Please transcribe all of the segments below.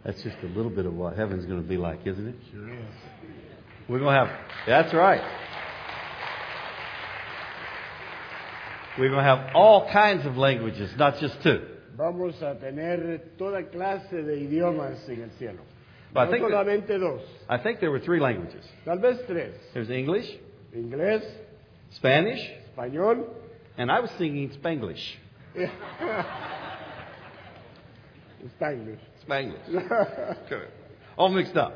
That's just a little bit of what heaven's going to be like, isn't it? Sure is. We're going to have, that's right. We're going to have all kinds of languages, not just two. Vamos a tener toda clase de idiomas en el cielo. But No solamente dos, I think there were three languages. tal vez tres. There's English, Inglés, Spanish, español. and I was singing Spanglish. Spanglish. Spanglish. All mixed up.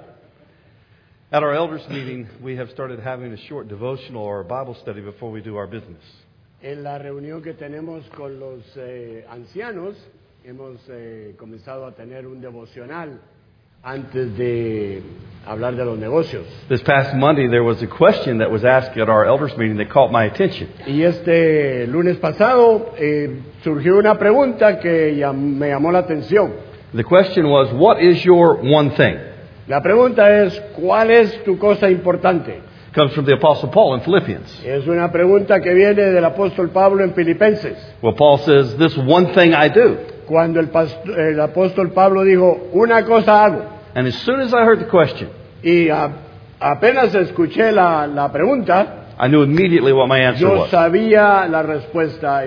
At our elders meeting, we have started having a short devotional or a Bible study before we do our business. En la reunión que tenemos con los ancianos, hemos comenzado a tener un devocional antes de hablar de los negocios. This past Monday, there was a question that was asked at our elders meeting that caught my attention. Y este lunes pasado surgió una pregunta que me llamó la atención. The question was, what is your one thing? La pregunta es, ¿cuál es tu cosa importante? It comes from the Apostle Paul in Philippians. Es una pregunta que viene del apóstol Pablo en Filipenses. Well, Paul says, this one thing I do. Cuando el apóstol Pablo dijo, una cosa hago. And as soon as I heard the question, Y apenas escuché la pregunta, I knew immediately what my answer yo was. sabía la respuesta.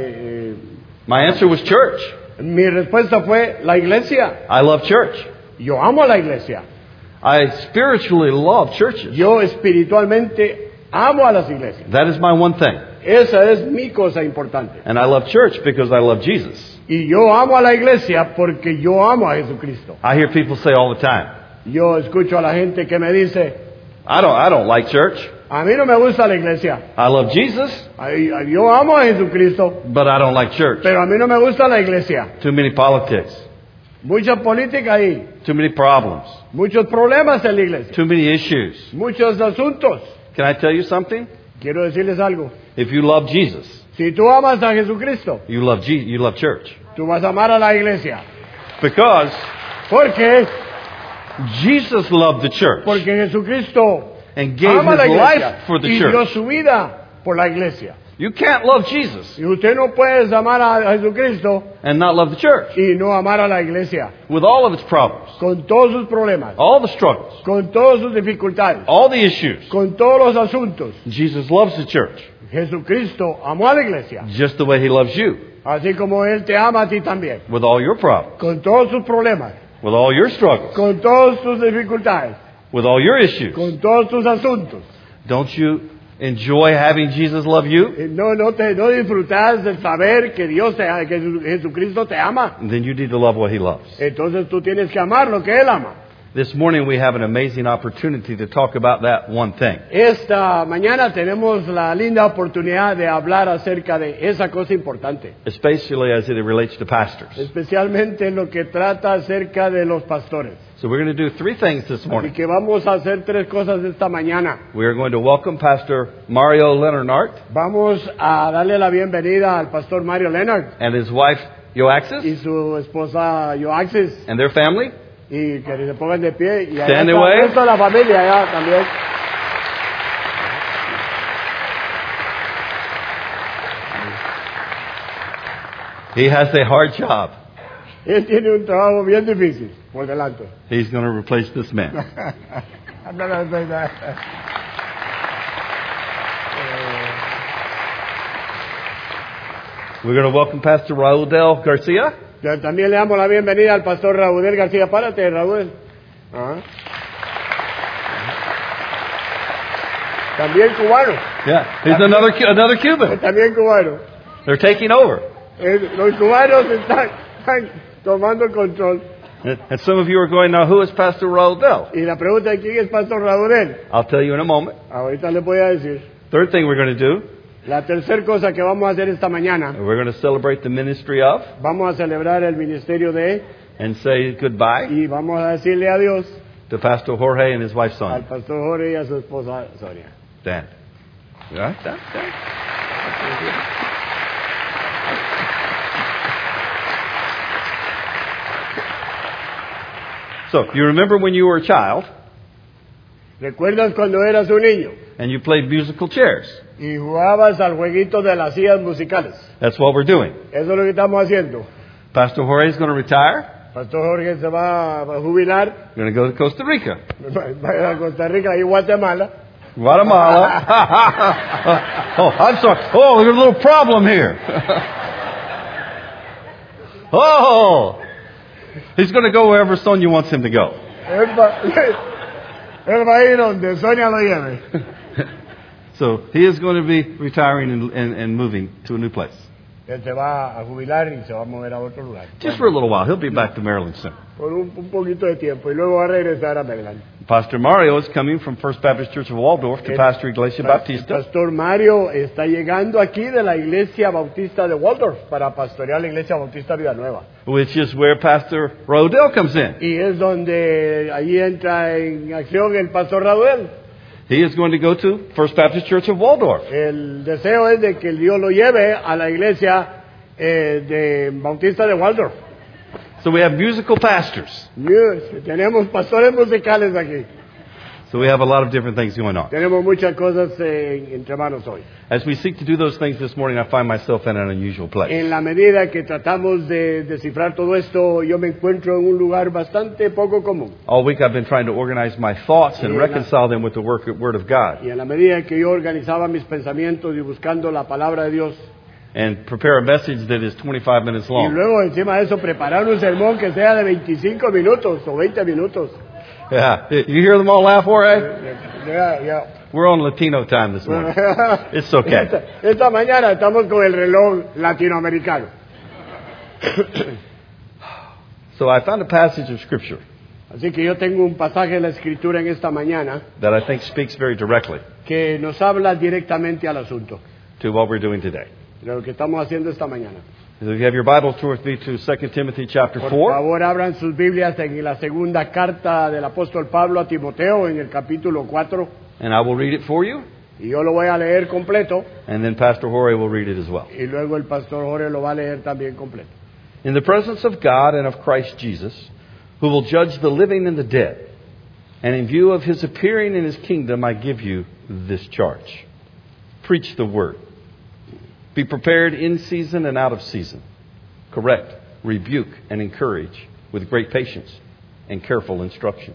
My answer was church. Mi respuesta fue la iglesia. I love church. Yo amo la iglesia. I spiritually love churches. Yo espiritualmente amo a las iglesias. That is my one thing. Esa es mi cosa importante. And I love church because I love Jesus. Y yo amo a la iglesia porque yo amo a Jesucristo. I hear people say all the time, Yo escucho a la gente que me dice, I don't like church. a mí no me gusta la iglesia. I love Jesus, Yo amo a Jesucristo, but I don't like church. pero a mí no me gusta la iglesia. Too many politics, Mucha política ahí, too many problems, muchos problemas en la iglesia, too many issues. muchos asuntos. Can I tell you something? Quiero decirles algo. If you love Jesus, Si tú amas a Jesucristo, you love church. tú vas a amar a la iglesia. Because Porque Jesus loved the church Jesucristo and gave ama la his iglesia life for the y dio church. su vida por la iglesia. You can't love Jesus Y usted no puede amar a Jesucristo and not love the church y no amar a la iglesia, with all of its problems, con todos sus problemas, all the struggles, con todas sus dificultades, all the issues. con todos los asuntos. Jesus loves the church Jesucristo amó a la iglesia, just the way he loves you así como Él te ama a ti también, with all your problems, con todos sus problemas, with all your struggles, con todas sus dificultades, with all your issues. con todos tus asuntos. Don't you enjoy having Jesus love you? No disfrutas de saber que que Jesucristo te ama. Then you need to love what he loves. Entonces tú tienes que amar lo que Él ama. This morning we have an amazing opportunity to talk about that one thing. Esta mañana tenemos la linda oportunidad de hablar acerca de esa cosa importante, Especially as it relates to pastors. especialmente en lo que trata acerca de los pastores. So we're going to do three things this Así morning. que vamos a hacer tres cosas esta mañana. We are going to welcome Pastor Mario Leonard Vamos a darle la bienvenida al pastor Mario Leonard and his wife Joaxis y su esposa Joaxis, and their family. y que se pongan de pie, y allá Stand está away. el resto de la familia allá también. He has a hard job. Él tiene un trabajo bien difícil por delante. He's going to replace this man. I'm not gonna say that. We're going to welcome Pastor Raúl Del Garcia. Yo también le damos la bienvenida al pastor Raúl García. Párate, Raúl. Ajá. También cubano. Yeah, he's another Cuban. También cubano. They're taking over. Los cubanos están tomando el control. And some of you are going, now who is Pastor Raúl Del? Y la pregunta es, ¿quién es pastor Raúl? I'll tell you in a moment. Ahorita le voy a decir. Third thing we're going to do, La tercera cosa que vamos a hacer esta mañana, we're going to celebrate the ministry of vamos a celebrar el ministerio de, and say goodbye y vamos a decirle adiós to Pastor Jorge and his wife al Sonia. pastor Jorge y a su esposa Sonia. Dan. You all right? Dan? So, you remember when you were a child ¿Recuerdas cuando eras un niño and you played musical chairs? y jugabas al jueguito de las sillas musicales? That's what we're doing. Eso es lo que estamos haciendo. Pastor Jorge is going to retire. Pastor Jorge se va a jubilar. We're going to go to Costa Rica. Va a Costa Rica y Guatemala. Guatemala. Oh, I'm sorry. Oh, there's a little problem here. Oh, he's going to go wherever Sonia wants him to go. Él va a ir donde Sonia lo lleve. So he is going to be retiring and moving to a new place. Él se va a jubilar y se va a mover a otro lugar. Just for a little while. He'll be back to Maryland soon. Por un poquito de tiempo y luego va a regresar a Maryland. Pastor Mario is coming from First Baptist Church of Waldorf to pastor Iglesia Bautista. Pastor Mario está llegando aquí de la Iglesia Bautista de Waldorf para pastorear la Iglesia Bautista Vida Nueva. Which is where Pastor Rodell comes in. Y es donde allí entra en acción el Pastor Raúl. He is going to go to First Baptist Church of Waldorf. El deseo es de que Dios lo lleve a la Iglesia de Bautista de Waldorf. So we have musical pastors. Tenemos pastores musicales aquí. So we have a lot of different things going on. Tenemos muchas cosas entre manos hoy. As we seek to do those things this morning, I find myself in an unusual place. En la medida que tratamos de descifrar todo esto, yo me encuentro en un lugar bastante poco común. All week I've been trying to organize my thoughts and reconcile them with the Word of God. Y en la medida que yo organizaba mis pensamientos y buscando la palabra de Dios, And prepare a message that is 25 minutes y long. luego encima de eso preparar un sermón que sea de 25 minutos o 20 minutos. Yeah. You hear them all laugh, Jorge? Yeah. We're on Latino time this morning. It's okay. Esta mañana estamos con el reloj latinoamericano. So I found a passage of Scripture Así que yo tengo un pasaje de la Escritura en esta mañana that I think speaks very directly que nos habla directamente al asunto to what we're doing today. de lo que estamos haciendo esta mañana. So if you have your Bible, turn with me to 2 Timothy chapter Por 4. favor, abran sus Biblias en la segunda carta del apóstol Pablo a Timoteo, en el capítulo 4. And I will read it for you. Y yo lo voy a leer completo. And then Pastor Jorge will read it as well. Y luego el pastor Jorge lo va a leer también completo. In the presence of God and of Christ Jesus, who will judge the living and the dead, and in view of his appearing in his kingdom, I give you this charge. Preach the word. Be prepared in season and out of season. Correct, rebuke, and encourage with great patience and careful instruction.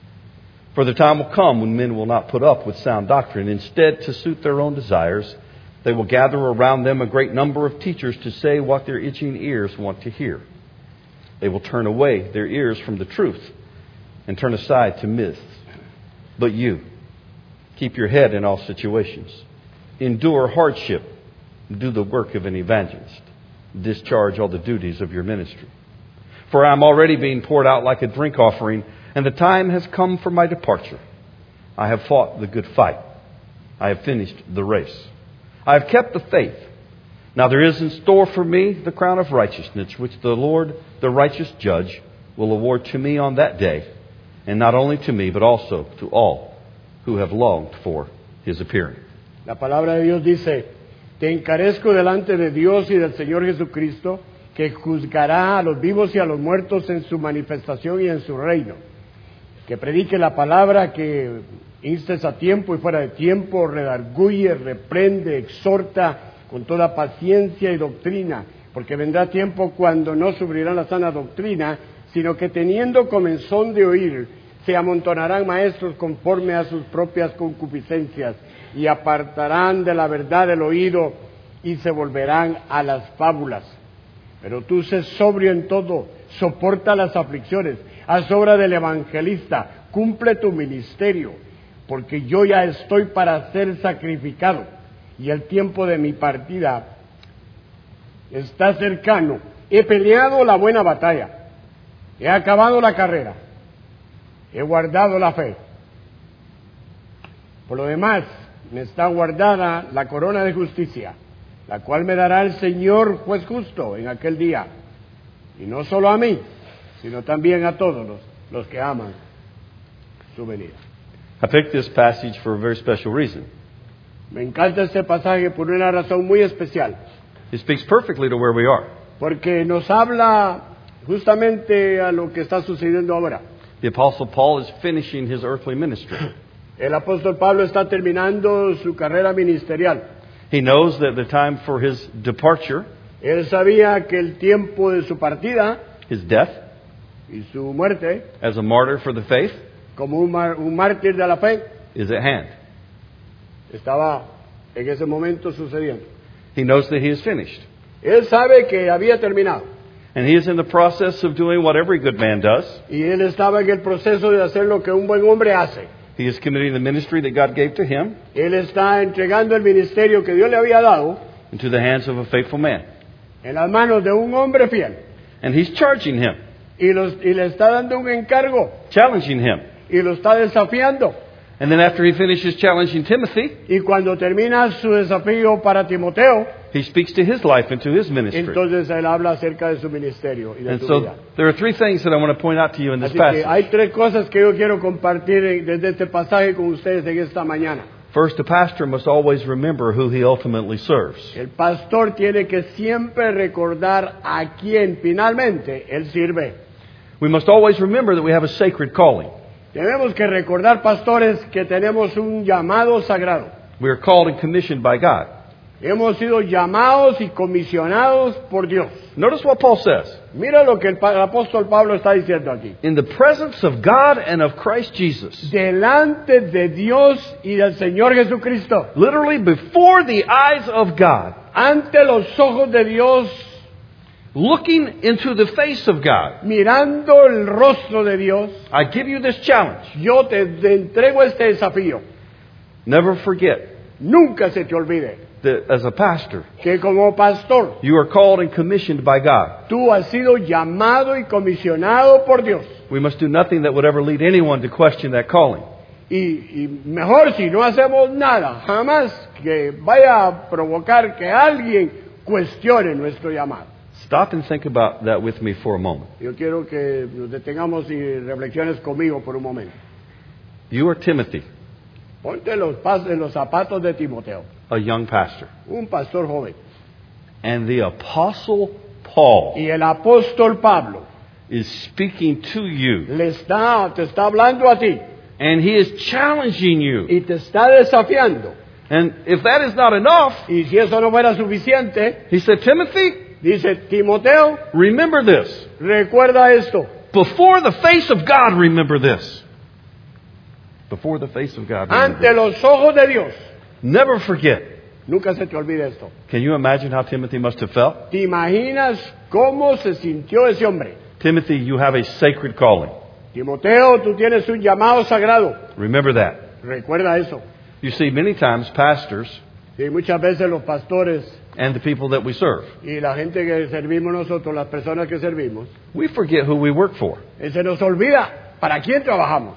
For the time will come when men will not put up with sound doctrine. Instead, to suit their own desires, they will gather around them a great number of teachers to say what their itching ears want to hear. They will turn away their ears from the truth and turn aside to myths. But you, keep your head in all situations. Endure hardship. Do the work of an evangelist. Discharge all the duties of your ministry. For I am already being poured out like a drink offering, and the time has come for my departure. I have fought the good fight. I have finished the race. I have kept the faith. Now there is in store for me the crown of righteousness, which the Lord, the righteous judge, will award to me on that day, and not only to me, but also to all who have longed for his appearing. La palabra de Dios dice: Te encarezco delante de Dios y del Señor Jesucristo, que juzgará a los vivos y a los muertos en su manifestación y en su reino. Que predique la palabra, que instes a tiempo y fuera de tiempo, redarguye, reprende, exhorta con toda paciencia y doctrina, porque vendrá tiempo cuando no sufrirán la sana doctrina, sino que teniendo comezón de oír, se amontonarán maestros conforme a sus propias concupiscencias, y apartarán de la verdad el oído y se volverán a las fábulas. Pero tú sé sobrio en todo, soporta las aflicciones, haz obra del evangelista, cumple tu ministerio, porque yo ya estoy para ser sacrificado y el tiempo de mi partida está cercano. He peleado la buena batalla, he acabado la carrera, he guardado la fe. Por lo demás, me está guardada la corona de justicia, la cual me dará el Señor juez justo en aquel día, y no solo a mí, sino también a todos los que aman su venida. I picked this passage for a very special reason. Me encanta este pasaje por una razón muy especial, It speaks perfectly to where we are. porque nos habla justamente a lo que está sucediendo ahora. The Apostle Paul is finishing his earthly ministry. El apóstol Pablo está terminando su carrera ministerial. He knows that the time for his departure, Él sabía que el tiempo de su partida, his death, Y su muerte, as a martyr for the faith, como un mártir de la fe, is at hand. estaba en ese momento sucediendo. He knows that he is finished. Él sabe que había terminado. And he is in the process of doing what every good man does. Y él estaba en el proceso de hacer lo que un buen hombre hace. He is committing the ministry that God gave to him Él está entregando el ministerio que Dios le había dado into the hands of a faithful man. en las manos de un hombre fiel. And he's charging him, Y le está dando un encargo. challenging him. Y lo está desafiando. And then after he finishes challenging Timothy, Y cuando termina su desafío para Timoteo, he speaks to his life and to his ministry. entonces él habla acerca de su ministerio y de And su so vida. there are three things that I want to point out to you in this Así que passage. hay tres cosas que yo quiero compartir desde este pasaje con ustedes en esta mañana. First, a pastor must always remember who he ultimately serves. El pastor tiene que siempre recordar a quién finalmente él sirve. We must always remember that we have a sacred calling. Debemos que recordar, pastores, que tenemos un llamado sagrado. We are called and commissioned by God. Hemos sido llamados y comisionados por Dios. Notice what Paul says. Mira lo que el apóstol Pablo está diciendo aquí. In the presence of God and of Christ Jesus. Delante de Dios y del Señor Jesucristo. Literally before the eyes of God. Ante los ojos de Dios. Looking into the face of God. Mirando el rostro de Dios. I give you this challenge. Yo te entrego este desafío. Never forget Nunca se te olvide that as a pastor, que como pastor you are called and commissioned by God. tú has sido llamado y comisionado por Dios. We must do nothing that would ever lead anyone to question that calling. Y mejor si no hacemos nada, jamás que vaya a provocar que alguien cuestione nuestro llamado. Stop and think about that with me for a moment. Yo quiero que nos detengamos y reflexiones conmigo por un momento. You are Timothy, Ponte en los zapatos de Timoteo, a young pastor. un pastor joven. And the apostle Paul Y el apóstol Pablo is speaking to you. te está hablando a ti And he is challenging you. y te está desafiando. And if that is not enough, Y si eso no fuera suficiente, he said, Timothy, dice Timoteo, remember this. recuerda esto. Before the face of God, remember this. Before the face of God, remember Ante this. los ojos de Dios, Never forget. nunca se te olvide esto. Can you imagine how Timothy must have felt? ¿Te imaginas cómo se sintió ese hombre? Timothy, you have a sacred calling. Timoteo, tú tienes un llamado sagrado. Remember that. Recuerda eso. You see, many times pastors Y muchas veces los pastores and the people that we serve, y la gente que servimos nosotros, las personas que servimos, we forget who we work for. se nos olvida para quién trabajamos.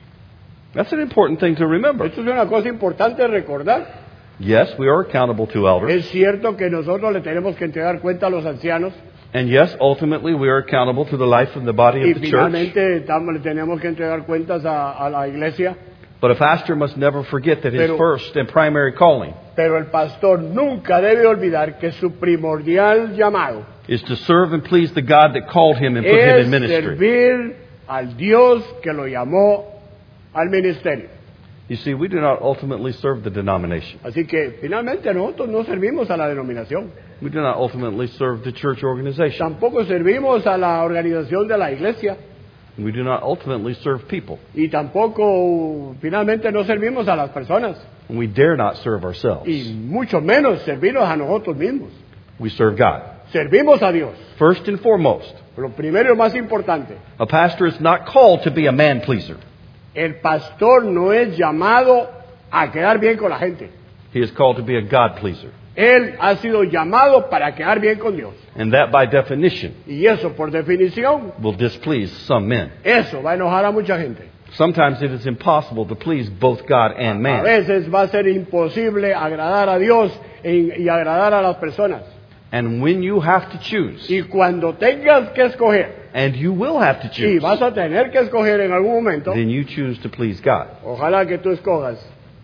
That's an important thing to remember. Esto es una cosa importante recordar. Yes, we are accountable to elders. Es cierto que nosotros le tenemos que entregar cuenta a los ancianos And yes, ultimately we are accountable to the life and the body y of the church. finalmente le tenemos que entregar cuentas a la iglesia. But a pastor must never forget that his Pero- first and primary calling Pero el pastor nunca debe olvidar que su primordial llamado is to serve and please the God that called him and put him es in ministry. servir al Dios que lo llamó al ministerio. You see, we do not ultimately serve the denomination. Así que finalmente nosotros no servimos a la denominación, We do not ultimately serve the church organization. tampoco servimos a la organización de la iglesia We do not ultimately serve people. y tampoco finalmente no servimos a las personas And we dare not serve ourselves. y mucho menos servirnos a nosotros mismos. We serve God. Servimos a Dios. First and foremost, Lo primero y más importante, a pastor is not called to be a man pleaser. el pastor no es llamado a quedar bien con la gente. He is called to be a God pleaser. Él ha sido llamado para quedar bien con Dios. And that by definition Y eso, por definición, will displease some men. eso va a enojar a mucha gente. Sometimes it is impossible to please both God and A man. veces va a ser imposible agradar a Dios y agradar a las personas. And when you have to choose, Y cuando tengas que escoger, and you will have to y choose, vas a tener que escoger en algún momento, then you choose to please God. ojalá que tú escojas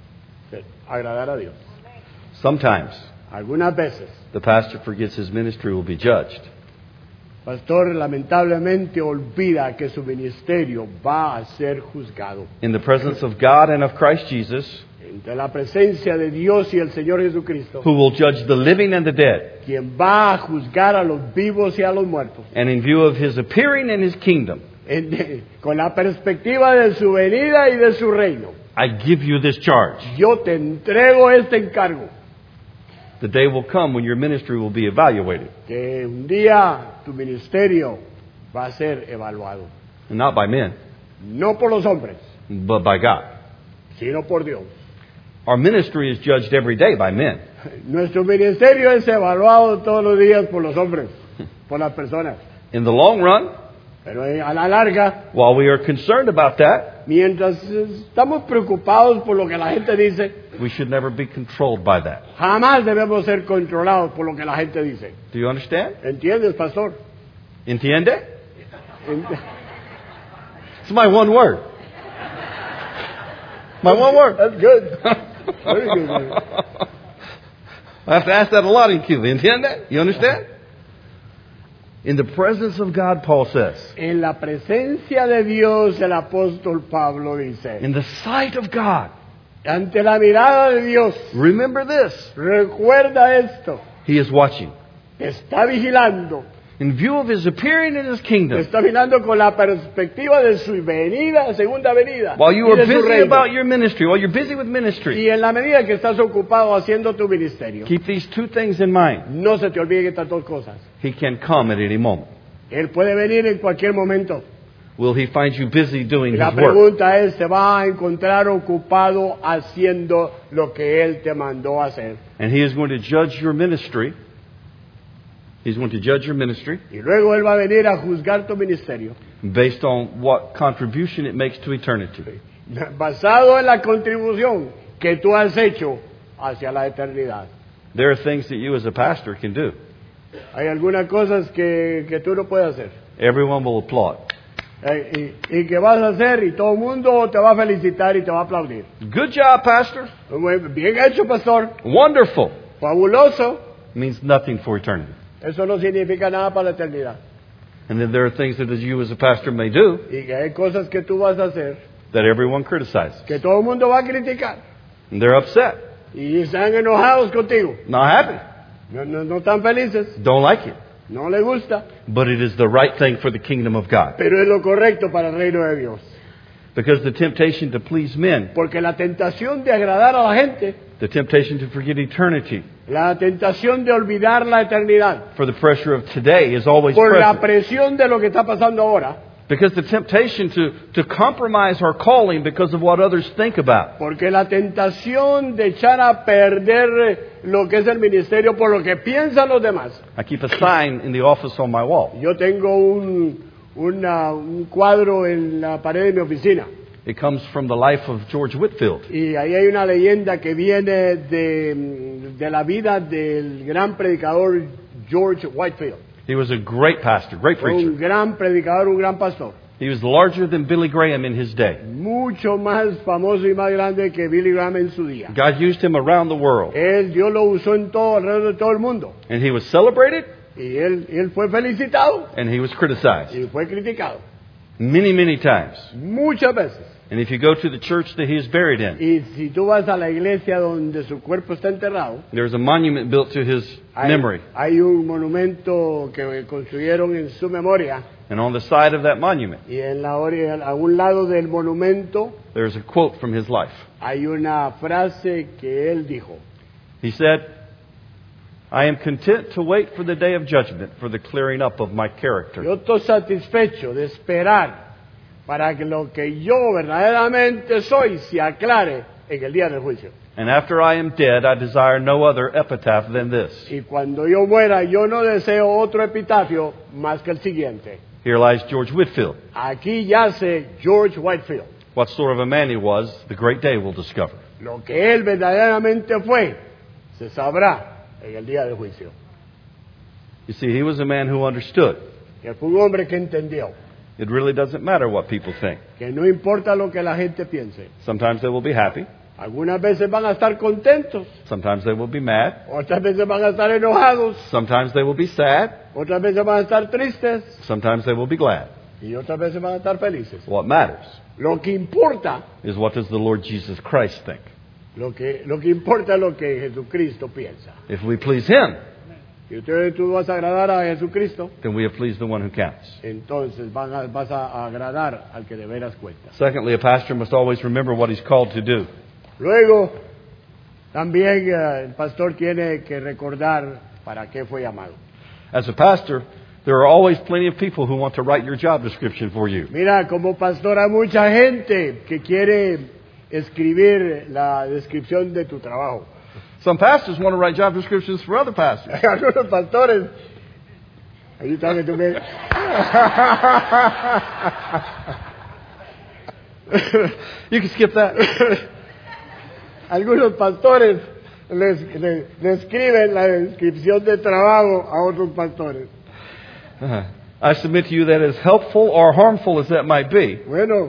agradar a Dios. Sometimes Algunas veces, the pastor forgets his ministry will be judged. pastor lamentablemente olvida que su ministerio va a ser juzgado. In the presence of God and of Christ Jesus, Entre la presencia de Dios y el Señor Jesucristo, who will judge the living and the dead, quien va a juzgar a los vivos y a los muertos. and in view of his appearing in his kingdom, con la perspectiva de su venida y de su reino. I give you this charge. Yo te entrego este encargo. The day will come when your ministry will be evaluated, Que un día tu ministerio va a ser evaluado. and not by men, No por los hombres, but by God. sino por Dios. Our ministry is judged every day by men. Nuestro ministerio es evaluado todos los días por los hombres, por las personas. In the long run, Pero a la larga, while we are concerned about that, mientras estamos preocupados por lo que la gente dice, we should never be controlled by that. jamás debemos ser controlados por lo que la gente dice. Do you understand? ¿Entiendes, pastor? Entiende? Ent- It's my one word. My one word. That's good. Very good. I have to ask that a lot in Cuba. Entiende? You understand? In the presence of God, Paul says, En la presencia de Dios, el apóstol Pablo dice, in the sight of God, ante la mirada de Dios, remember this, recuerda esto, He is watching. está vigilando, In view of His appearing in His kingdom, está mirando con la perspectiva de su venida, segunda venida, while you y are de su busy reino. about your ministry, while you're busy with ministry, Y en la medida que estás ocupado haciendo tu ministerio, keep these two things in mind. no se te olviden estas dos cosas. He can come at any moment. Él puede venir en cualquier momento. Will He find you busy doing Y la His work? pregunta es, ¿se va a encontrar ocupado haciendo lo que Él te mandó a hacer? And He is going to judge your ministry. He's going to judge your ministry Y luego Él va a venir a juzgar tu ministerio, based on what contribution it makes to eternity. basado en la contribución que tú has hecho hacia la eternidad. There are things that you as a pastor can do. Hay algunas cosas que tú no puedes hacer. Everyone will applaud. Y que vas a hacer y todo el mundo te va a felicitar y te va a aplaudir. Good job, pastor. Muy bien hecho, pastor. Wonderful. Fabuloso. Means nothing for eternity. Eso no significa nada para la eternidad. And then there are things that you as a pastor may do Y que hay cosas que tú vas a hacer that everyone criticizes. que todo el mundo va a criticar. And they're upset. Y están enojados contigo. Not happy. No están felices. Don't like it. No les gusta. But it is the right thing for the kingdom of God. Pero es lo correcto para el reino de Dios. Because the temptation to please men, Porque la tentación de agradar a la gente, the temptation to forget eternity, la tentación de olvidar la eternidad, for the pressure of today is always por la present. presión de lo que está pasando ahora, Because the temptation to compromise our calling because of what others think about. porque la tentación de echar a perder lo que es el ministerio por lo que piensan los demás. I keep a sign in the office on my wall. Yo tengo un cuadro en la pared de mi oficina It comes from the life of George Whitefield. y ahí hay una leyenda que viene de la vida del gran predicador George Whitefield. He was a great pastor, great Fue un preacher. gran predicador, un gran pastor. He was larger than Billy Graham in his day. Mucho más famoso y más grande que Billy Graham en su día. God used him around the world. Dios lo usó en todo, alrededor de todo el mundo. And he was celebrated Y él fue felicitado and he was criticized y fue criticado. many, many times. Muchas veces. And if you go to the church that he is buried in, Y si tú vas a la iglesia donde su cuerpo está enterrado, there's a monument built to his memory. hay un monumento que construyeron en su memoria. And on the side of that monument, Y a un lado del monumento there's a quote from his life. hay una frase que él dijo. He said, I am content to wait for the day of judgment for the clearing up of my character. Yo estoy satisfecho de esperar para que lo que yo verdaderamente soy se aclare en el día del juicio. And after I am dead, I desire no other epitaph than this. Y cuando yo muera, yo no deseo otro epitafio más que el siguiente. Here lies George Whitefield. Aquí yace George Whitefield. What sort of a man he was, the great day will discover. Lo que él verdaderamente fue, se sabrá en el día del juicio. You see, he was a man who understood. Que fue un hombre que entendió It really doesn't matter what people think. que no importa lo que la gente piense. Sometimes they will be happy. Algunas veces van a estar contentos, Sometimes they will be mad. otras veces van a estar enojados, Sometimes they will be sad. otras veces van a estar tristes Sometimes they will be glad. y otras veces van a estar felices. What matters Lo que importa, is what does the Lord Jesus Christ think. lo que importa es lo que Jesucristo piensa. If we please Him, y tú vas a agradar a Jesucristo, then we have pleased the one who counts. entonces vas a agradar al que de veras cuenta. Secondly, a pastor must always remember what he's called to do. Luego, también el pastor tiene que recordar para qué fue llamado. As a pastor, there are always plenty of people who want to write your job description for you. Mira, como pastor hay mucha gente que quiere escribir la descripción de tu trabajo. Some pastors want to write job descriptions for other pastors. Algunos pastores. Ayúdame tú me. You can skip that. Algunos pastores le escriben la descripción de trabajo a otros pastores. I submit to you that as helpful or harmful as that might be, Bueno,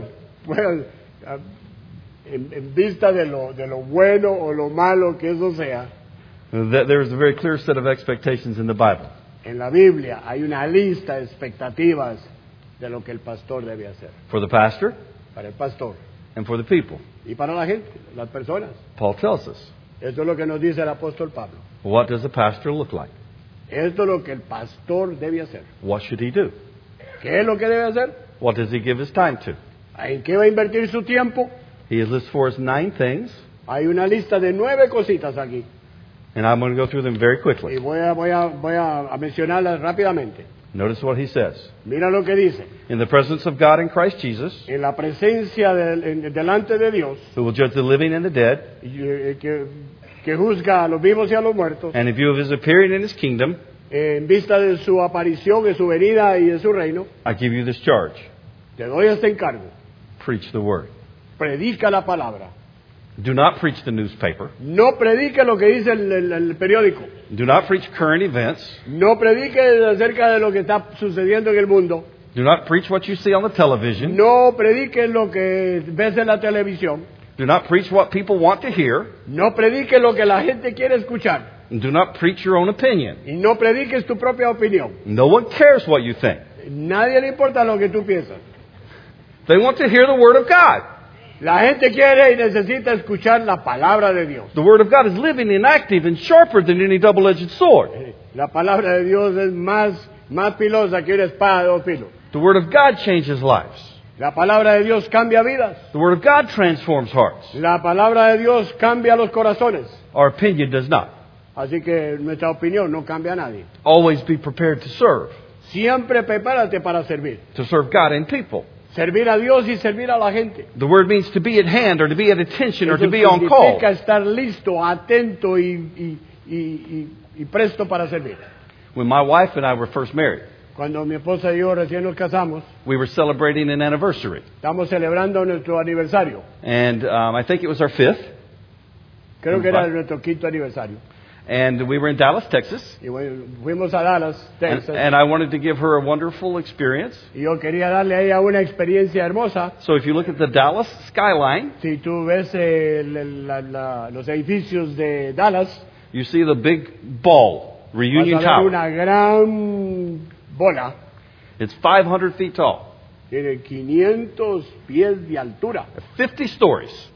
en vista de lo bueno o lo malo que eso sea, that there is a very clear set of expectations in the Bible. en la Biblia hay una lista de expectativas de lo que el pastor debe hacer. For the pastor Para el pastor and for the people. y para la gente, las personas. Paul tells us. Esto es lo que nos dice el apóstol Pablo. What does a pastor look like? Esto es lo que el pastor debe hacer. What should he do? ¿Qué es lo que debe hacer? What does he give his time to? ¿En qué va a invertir su tiempo? He has listed for us 9 things, Hay una lista de 9 cositas aquí. and I'm going to go through them very Y quickly. voy a mencionarlas rápidamente. Notice what he says. Mira lo que dice. In the presence of God in Christ Jesus, En la presencia delante de Dios, who will judge the living and the dead, que juzga a los vivos y a los muertos, and in view of his appearing in his kingdom, en vista de su aparición, de su venida y de su reino, I give you this charge. te doy este encargo. Preach the word. Predica la palabra. Do not preach the newspaper. No predique lo que dice el periódico. Do not preach current events. No predique acerca de lo que está sucediendo en el mundo. Do not preach what you see on the television. No predique lo que ves en la televisión. Do not preach what people want to hear. No predique lo que la gente quiere escuchar. And do not preach your own opinion. Y no prediques tu propia opinión. No one cares what you think. Nadie le importa lo que tú piensas. They want to hear the word of God. La gente quiere y necesita escuchar la palabra de Dios. The word of God is living and active and sharper than any double-edged sword. La palabra de Dios es más pilosa que una espada de 2 filos. The word of God changes lives. La palabra de Dios cambia vidas. The word of God transforms hearts. La palabra de Dios cambia los corazones. Our opinion does not. Así que nuestra opinión no cambia a nadie. Always be prepared to serve Siempre prepárate para servir. God and people. Servir a Dios y servir a la gente. The word means to be at hand or to be at attention or Eso to be on call. significa estar listo, atento y presto para servir. When my wife and I were first married, Cuando mi esposa y yo recién nos casamos, we were celebrating an anniversary. estamos celebrando nuestro aniversario. And I think it was our 5th. Creo que era nuestro 5º aniversario. And we were in Dallas, Texas. Y bueno, fuimos a Dallas, Texas. And I wanted to give her a wonderful experience. Y yo quería darle a ella una experiencia hermosa. So if you look at the Dallas skyline, Si tú ves los edificios de Dallas, you see the big ball, Reunion vas a ver Tower. una gran bola. It's 500 feet tall, Tiene 500 pies de altura, 50 stories.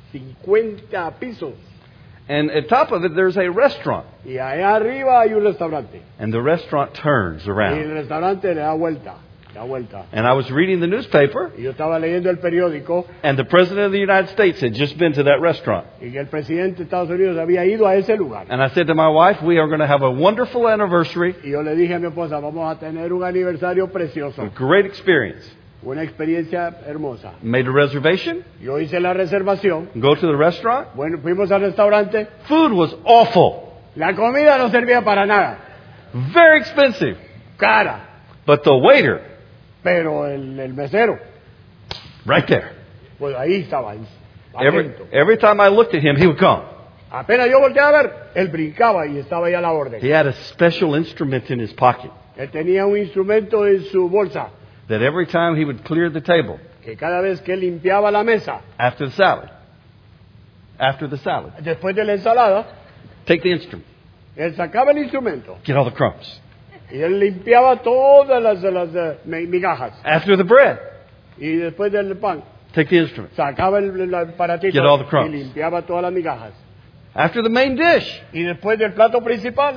50 pisos. And at top of it, there's a restaurant. Y allá arriba hay un restaurante. And the restaurant turns Y el around. restaurante le da vuelta. Da vuelta. And I was reading the newspaper, Y yo estaba leyendo el periódico and the President of the United States had just been to that restaurant. y que el presidente de Estados Unidos había ido a ese lugar. And I said to my wife, we are going to have a wonderful anniversary, Y yo le dije a mi esposa, vamos a tener un aniversario precioso. a great experience. Una experiencia hermosa. Made a reservation, Yo hice la reservación. go to the restaurant. Bueno, fuimos al restaurante. Food was awful, La comida no servía para nada. very expensive. Cara. But the waiter, Pero el mesero, right there, pues ahí estaba. every Atento. time I looked at him, he would come. Apenas yo volteé a ver, él brincaba y estaba ahí a la orden. He had a special instrument in his pocket Él tenía un instrumento en su bolsa that every time he would clear the table que cada vez que él limpiaba la mesa, after the salad, después de la ensalada, take the instrument, él sacaba el instrumento get all the crumbs. y él limpiaba todas las migajas. After the bread, Y después del pan, take the instrument. sacaba el aparatito Get all the y crumbs. limpiaba todas las migajas. After the main dish, Y después del plato principal,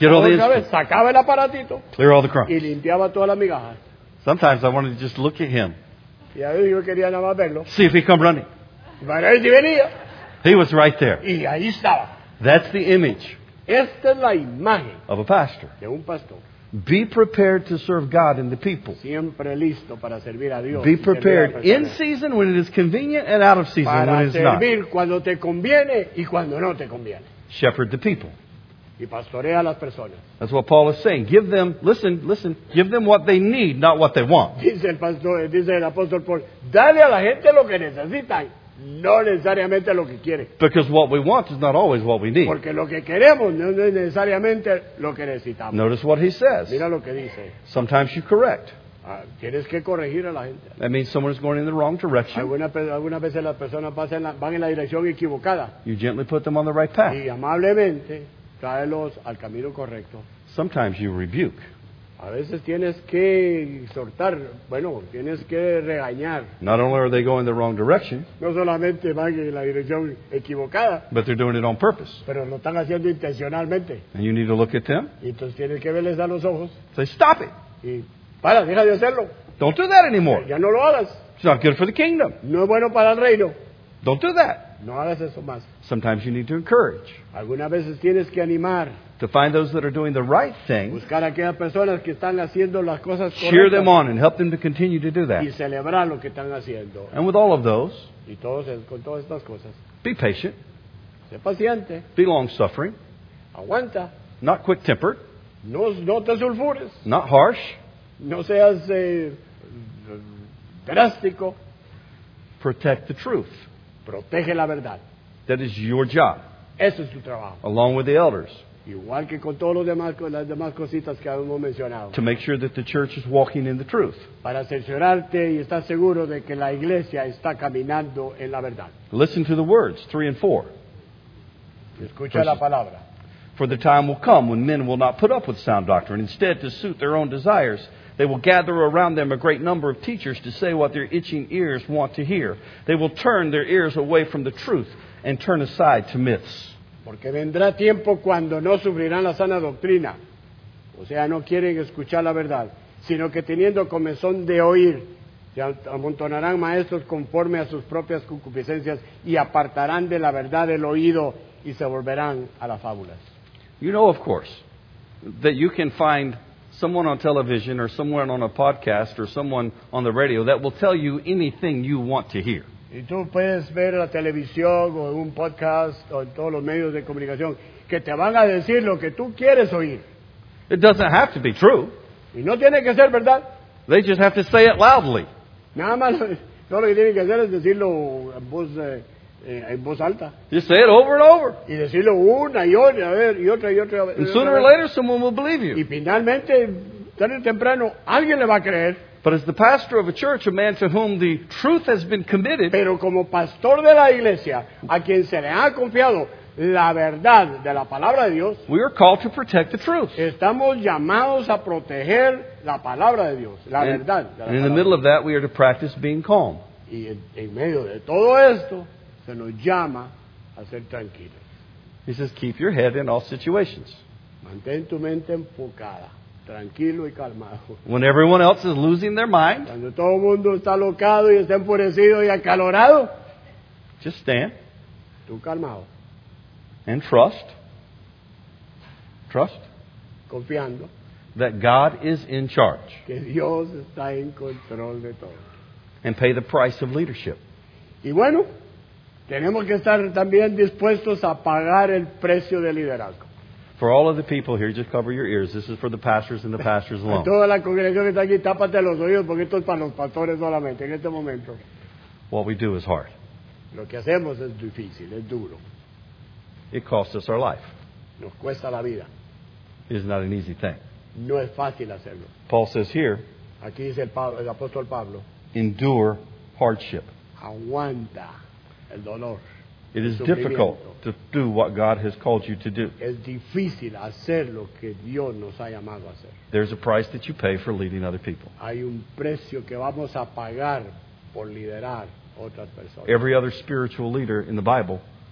Get all the Otra vez, instruments. sacaba el aparatito Clear all the y crumbs. limpiaba todas las migajas. Sometimes I wanted to just look at him. Y a veces yo quería nada más verlo. See if he come running. Y para ver si venía. He was right there. Y ahí estaba. That's the image Esta es la imagen of a pastor. de un pastor. Be prepared to serve God and the people. Siempre listo para servir a Dios. Be y servir a prepared in personas. season when it is convenient and out of season when Para it is not. servir cuando te conviene y cuando no te conviene. Shepherd the people. Y pastorea a las personas. That's what Paul is saying. Give them, listen, give them what they need, not what they want. Dice el pastor, dice el apóstol Paul, dale a la gente lo que necesitan, no necesariamente lo que quieren. Because what we want is not always what we need. Porque lo que queremos no es necesariamente lo que necesitamos. Notice what he says. Mira lo que dice. Sometimes you correct. Tienes que corregir a la gente. That means someone is going in the wrong direction. Algunas veces las personas van en la dirección equivocada. You gently put them on the right path. Y amablemente tráelos al camino correcto. Sometimes you rebuke. A veces tienes que exhortar, tienes que regañar. Not only are they going the wrong direction, No solamente van en la dirección equivocada, but they're doing it on purpose. pero lo están haciendo intencionalmente. And you need to look at them, Y entonces tienes que verles a los ojos say, stop it. y deja de hacerlo. Don't do that anymore. Ya no lo hagas. It's not good for the kingdom. No es bueno para el reino. Don't do that. No hagas eso más. Sometimes you need to encourage. Algunas veces tienes que animar, To find those that are doing the right thing, buscar a aquellas personas que están haciendo las cosas cheer them correctas on and help them to continue to do that. y celebrar lo que están haciendo. And with all of those, Y con todas estas cosas. be patient, Sé paciente, be long-suffering, aguanta, not quick-tempered, no te sulfures, not harsh, no seas drástico, protect the truth. protege la verdad. That is your job, Eso es tu trabajo. along with the elders, Igual que con todos las demás cositas que hemos mencionado. to make sure that the church is walking in the truth. Para cerciorarte y estar seguro de que la iglesia está caminando en la verdad. Listen to the words, 3 and 4. Escucha la palabra. For the time will come when men will not put up with sound doctrine. Instead, to suit their own desires, they will gather around them a great number of teachers to say what their itching ears want to hear. They will turn their ears away from the truth and turn aside to myths. Porque vendrá tiempo cuando no sufrirán la sana doctrina. O sea, no quieren escuchar la verdad, sino que teniendo comezón de oír, se amontonarán maestros conforme a sus propias concupiscencias y apartarán de la verdad el oído y se volverán a las fábulas. You know, of course, that you can find someone on television or someone on a podcast or someone on the radio that will tell you anything you want to hear. Y tú puedes ver la televisión o en un podcast o en todos los medios de comunicación que te van a decir lo que tú quieres oír. It doesn't have to be true. Y no tiene que ser verdad. They just have to say it loudly. Nada más, todo lo que tienen que hacer es decirlo en voz alta. Just say it over and over. Y decirlo una y otra vez y otra vez. And sooner or later, someone will believe Y you. finalmente, tarde o temprano, alguien le va a creer. But as the pastor of a church, a man to whom the truth has been committed, Pero como pastor de la iglesia, a quien se le ha confiado la verdad de la palabra de Dios, we are called to protect the truth. estamos llamados a proteger la palabra de Dios, la And, verdad. De la and in the palabra. middle of that, we are to practice being calm. Y en medio de todo esto, se nos llama a ser tranquilos. He says, keep your head in all situations. Mantén tu mente enfocada, tranquilo y calmado. When everyone else is losing their mind, Cuando todo el mundo está alocado y está enfurecido y acalorado, just stand tú calmado, and trust confiando that God is in charge que Dios está en control de todo. and pay the price of leadership. Y bueno, tenemos que estar también dispuestos a pagar el precio del liderazgo. For all of the people here, just cover your ears. This is for the pastors and the pastors A alone. toda la congregación que está aquí, tápate los oídos porque esto es para los pastores solamente en este momento. What we do is hard. Lo que hacemos es difícil, es duro, It costs us our life. nos cuesta la vida, It is not an easy thing. no es fácil hacerlo. Paul says here, Aquí dice el apóstol Pablo, endure hardship. aguanta el dolor. It is el difficult sufrimiento. to do what God has called you to do. Es difícil hacer lo que Dios nos ha llamado a hacer. There's a price that you pay for leading other people. Hay un precio que vamos a pagar por liderar otras personas. Every other spiritual leader in the Bible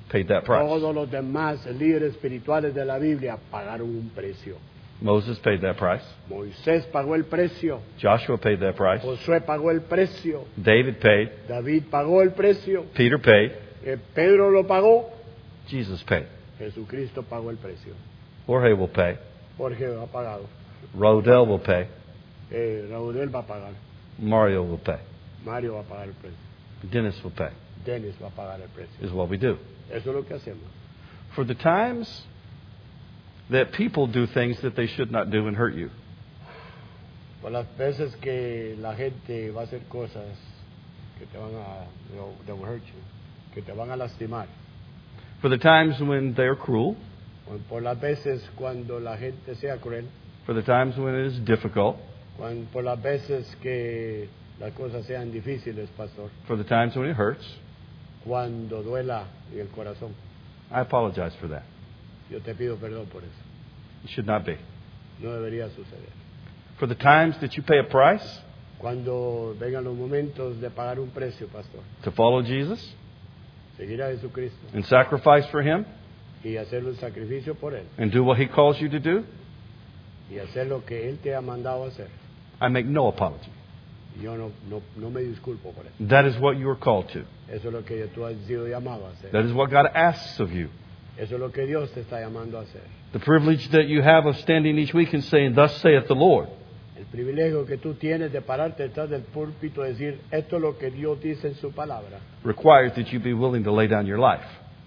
paid that price. Todos los demás líderes espirituales de la Biblia pagaron un precio. Moses paid that price. Moisés pagó el precio, Joshua paid that price. Josué pagó el precio, David paid. David pagó el precio, Peter paid. Pedro lo pagó, Jesus paid. Jesucristo pagó el precio. Jorge will pay. Jorge ha pagado, Rodell will pay. Raúl va a pagar, Mario will pay. Mario va a pagar el precio, Dennis will pay. Dennis va a pagar el precio. Is what we do. Eso es lo que hacemos. For the times that people do things that they should not do and hurt you. Por las veces que la gente va a hacer cosas que te van a, that will hurt you, que te van a lastimar. For the times when they are cruel. Por las veces cuando la gente sea cruel. For the times when it is difficult. Por las veces que las cosas sean difíciles, pastor. For the times when it hurts. Cuando duela en el corazón. I apologize for that. Yo te pido perdón por eso. It should not be. No debería suceder. For the times that you pay a price. Cuando vengan los momentos de pagar un precio, pastor. To follow Jesus. Seguir a Jesucristo. And sacrifice for Him. Y hacer un sacrificio por Él. And do what He calls you to do. Y hacer lo que Él te ha mandado hacer. I make no apology. Yo no me disculpo por eso. That is what you are called to. Eso es lo que tú has sido llamado a hacer. That is what God asks of you. Eso es lo que Dios te está llamando a hacer. The privilege that you have of standing each week and saying, "Thus saith the Lord." El privilegio que tú tienes de pararte detrás del púlpito y decir, esto es lo que Dios dice en su palabra. Requires that you be willing to lay down your life.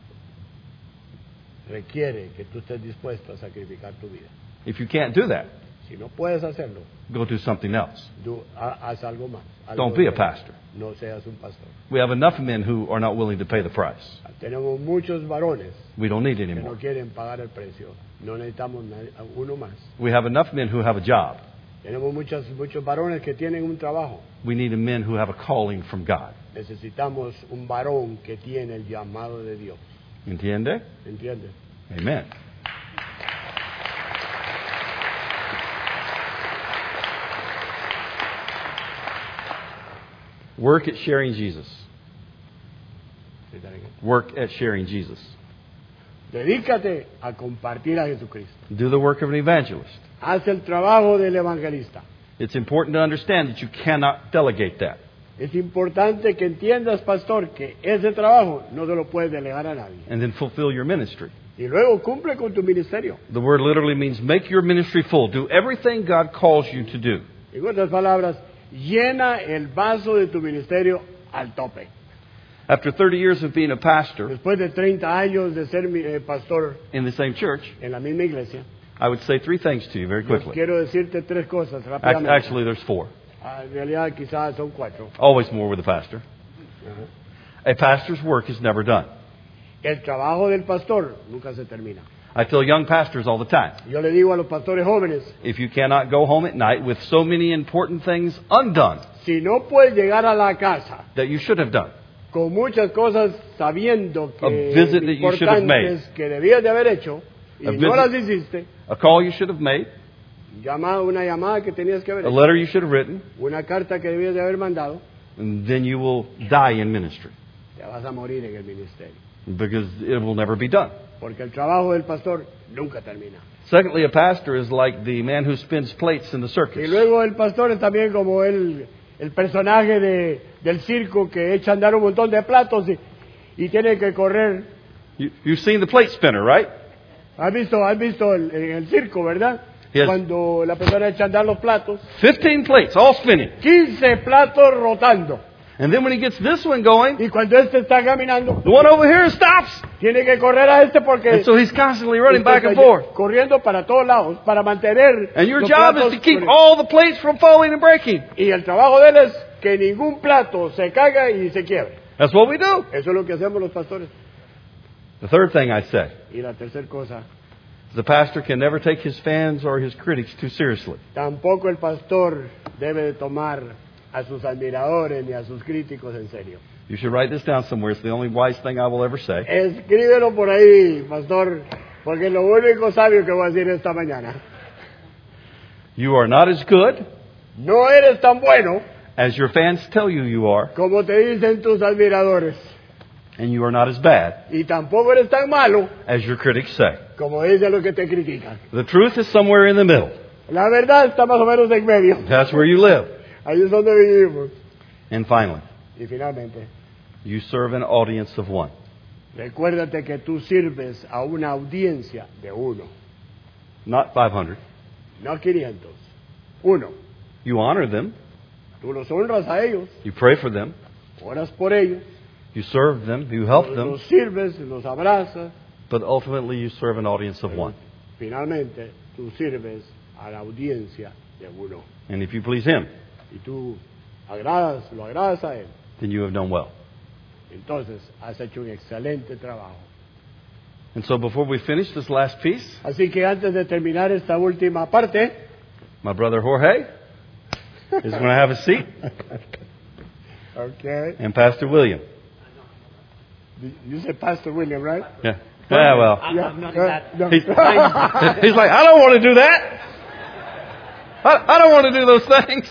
Requiere que tú estés dispuesto a sacrificar tu vida. If you can't do that, Si no puedes hacerlo, go do something else. haz algo más. Don't be a pastor. No seas un pastor. We have enough men who are not willing to pay the price. Tenemos muchos varones We don't need que any no more. quieren pagar el precio. No necesitamos uno más. We have enough men who have a job. Tenemos muchos varones que tienen un trabajo. We need men who have a calling from God. Necesitamos un varón que tiene el llamado de Dios. Entiende? ¿Entiendes? Amen. Work at sharing Jesus. Work at sharing Jesus. Dedícate a compartir a Jesucristo. Do the work of an evangelist. Haz el trabajo del evangelista. It's important to understand that you cannot delegate that. Es importante que entiendas, pastor, que ese trabajo no se lo puedes delegar a nadie. And then fulfill your ministry. Y luego cumple con tu ministerio. The word literally means make your ministry full. Do everything God calls you to do. En otras palabras, llena el vaso de tu ministerio al tope. After 30 years of being a pastor Después de 30 años de ser pastor in the same church, en la misma iglesia, I would say three things to you very quickly. quiero decirte tres cosas rápidamente. Actually, there's four. En realidad quizás son cuatro. Always more with a pastor. A pastor's work is never done. El trabajo del pastor nunca se termina. I tell young pastors all the time, Yo le digo a los pastores jóvenes, if you cannot go home at night with so many important things undone si no puedes llegar a la casa that you should have done, con muchas cosas sabiendo A que visit that you should have made. importantes que debías de haber hecho y A no visit- las hiciste, a call you should have made, una llamada que tenías que haber a hecho, letter you should have written, una carta que debías de haber mandado, and then you will die in ministry te vas a morir en el ministerio. because it will never be done. Porque el trabajo del pastor nunca termina. Secondly, a pastor is like the man who spins plates in the Y circus. luego el pastor es también como el personaje del circo que echa a andar un montón de platos y tiene que correr. You've seen the plate spinner, right? ¿Has visto el circo, verdad? Yes. Cuando la persona echa a andar los platos. 15 plates, all spinning. 15 platos rotando. And then when he gets this one going, Y cuando este está caminando, the one over here stops. tiene que correr a este porque And so he's constantly running está back and forth. corriendo para todos lados para mantener And your los job is platos to keep con- all the plates from falling and breaking. Y el trabajo de él es que ningún plato se caiga y se quiebre. That's what we do. Eso es lo que hacemos los pastores. The third thing I say Y la tercera cosa, is the pastor can never take his fans or his critics too seriously. tampoco el pastor debe de tomar a sus admiradores ni a sus críticos en serio. You should write this down somewhere. It's the only wise thing I will ever say. Escríbelo por ahí, pastor, porque es lo único sabio que voy a decir esta mañana. You are not as good No eres tan bueno as your fans tell you you are. como te dicen tus admiradores. And you are not as bad y tampoco eres tan malo as your critics say. como dicen los que te critican. The truth is somewhere in the middle. La verdad está más o menos en medio. That's where you live. Ahí es donde vivimos. And finally, Y finalmente, you serve an audience of one. recuérdate que tú sirves a una audiencia de uno, Not 500. no 500. Uno. You honor them. Tú los honras a ellos, You pray for them. oras por ellos, You serve them. You help them. los sirves, los abrazas. But ultimately, you serve an audience of one. Finalmente, tú sirves a la audiencia de uno. And if you please Him, Y tú lo agradas a él. then you have done well. Entonces, has hecho un excelente trabajo. And so before we finish this last piece, Así que antes de terminar esta última parte, my brother Jorge is going to have a seat, okay. and Pastor William. You said Pastor William, right? Yeah. Yeah, well. I'm not in that. No. He's like, I don't want to do that. I don't want to do those things.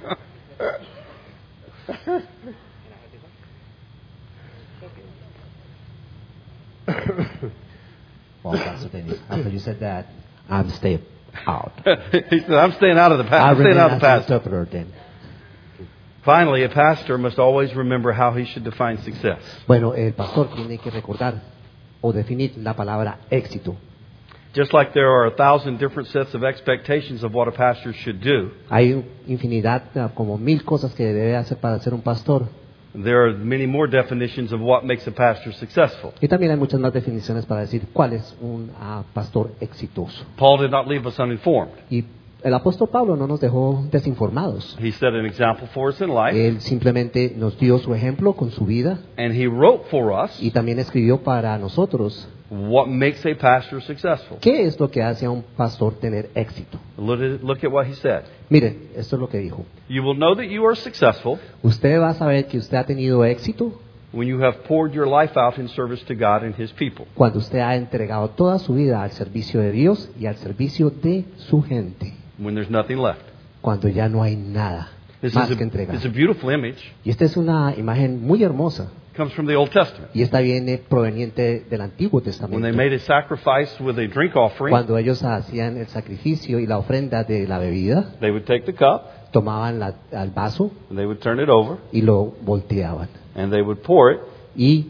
Well, Pastor Dennis, after you said that, I'm staying out. He said, I'm staying out of the I pastor. I'm staying remain out of as the an pastor. interpreter then. Finally, a pastor must always remember how he should define success. Bueno, el pastor tiene que recordar o definir la palabra éxito. Just like there are 1,000 different sets of expectations of what a pastor should do, Hay infinidad, como 1000 cosas que debe hacer para ser un pastor. there are many more definitions of what makes a pastor successful. Y también hay muchas más definiciones para decir cuál es un pastor exitoso. Paul did not leave us uninformed. Y el apóstol Pablo no nos dejó desinformados. He set an example for us in life, Él simplemente nos dio su ejemplo con su vida and he wrote for us y también escribió para nosotros what makes a pastor successful. qué es lo que hace a un pastor tener éxito. Look at what he said. Miren, esto es lo que dijo. You will know that you are successful Usted va a saber que usted ha tenido éxito when you have poured your life out in service to God and His people. cuando usted ha entregado toda su vida al servicio de Dios y al servicio de su gente. When there's nothing left. Cuando ya no hay nada This más is que entregar. it's a beautiful image. Y esta es una imagen muy hermosa. It comes from the Old Testament. Y esta viene proveniente del Antiguo When they Testamento. made a sacrifice with a drink offering, Cuando ellos hacían el sacrificio y la ofrenda de la bebida, they would take the cup tomaban el vaso and they would turn it over y lo volteaban. and they would pour it Y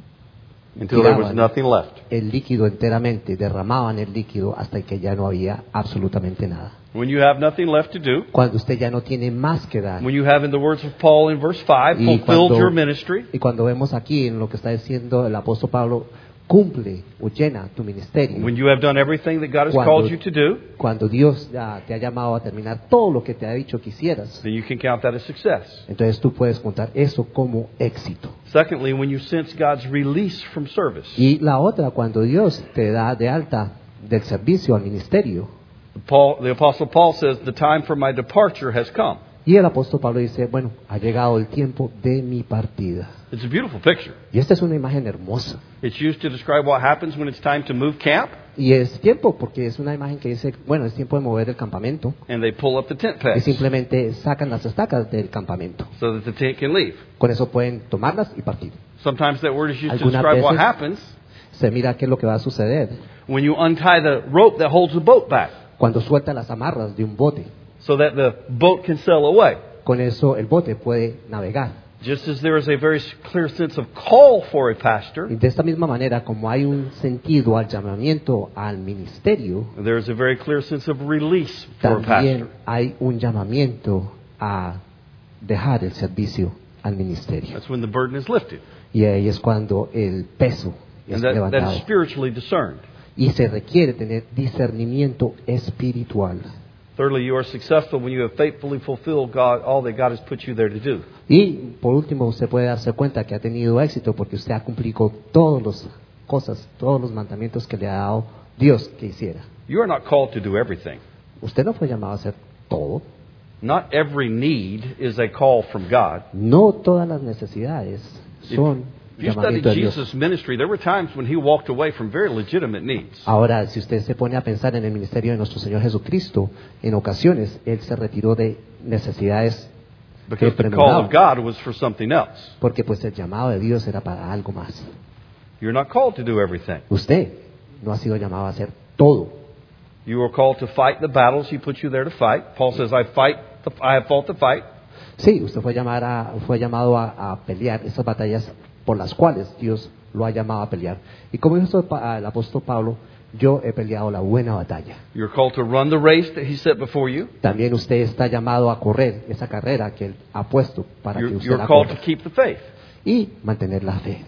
until there was tiraban nothing left. el líquido enteramente, derramaban el líquido hasta que ya no había absolutamente nada. When you have nothing left to do, Cuando usted ya no tiene más que dar. when you have, in the words of Paul in verse 5, Y fulfilled your ministry, y cuando vemos aquí en lo que está diciendo el apóstol Pablo, cumple o llena tu ministerio. when you have done everything that God has called you to do, Cuando Dios ya te ha llamado a terminar todo lo que te ha dicho que hicieras, then you can count that as success. entonces tú puedes contar eso como éxito. Secondly, when you sense God's release from service. Y la otra, cuando Dios te da de alta del servicio al ministerio, The Apostle Paul says, the time for my departure has come. y el apóstol Pablo dice, bueno, ha llegado el tiempo de mi partida. It's a beautiful picture. Y esta es una imagen hermosa. It's used to describe what happens when it's time to move camp, Y es tiempo, porque es una imagen que dice, bueno, es tiempo de mover el campamento. and they pull up the tent Y pegs simplemente sacan las estacas del campamento. so that the tent can leave. Con eso pueden tomarlas y partir. Sometimes that word is used to Algunas describe what veces- happens Se mira qué es lo que va a suceder when you untie the rope that holds the boat back cuando suelta las amarras de un bote. so that the boat can sail away. Con eso el bote puede navegar. Just as there is a very clear sense of call for a pastor, Y de esta misma manera, como hay un sentido al llamamiento al ministerio, there is a very clear sense of release for a también pastor. hay un llamamiento a dejar el servicio al ministerio. That's when the burden is lifted. Y ahí es cuando el peso es And that levantado. is spiritually discerned. Y se requiere tener discernimiento espiritual. Thirdly, you are successful when you have faithfully fulfilled all that God has put you there to do. Y por último, usted puede darse cuenta que ha tenido éxito porque usted ha cumplido todas las cosas, todos los mandamientos que le ha dado Dios que hiciera. You are not called to do everything. Usted no fue llamado a hacer todo. Not every need is a call from God. No todas las necesidades son If you studied llamamiento de Dios. Jesus' ministry, there were times when he walked away from very legitimate needs. Ahora, si usted se pone a pensar en el ministerio de nuestro Señor Jesucristo, en ocasiones Él se retiró de necesidades Because the call premurado, of God was for something else. porque pues el llamado de Dios era para algo más. You're not called to do everything. Usted no ha sido llamado a hacer todo. You are called to fight the battles He put you there to fight. Paul says, I have fought the fight. Sí, usted fue llamado a pelear esas batallas por las cuales Dios lo ha llamado a pelear. Y como dijo el apóstol Pablo, yo he peleado la buena batalla. You're called to run the race that He set before you. También usted está llamado a correr esa carrera que Él ha puesto para que usted You're la called corra. to keep the faith. Y mantener la fe.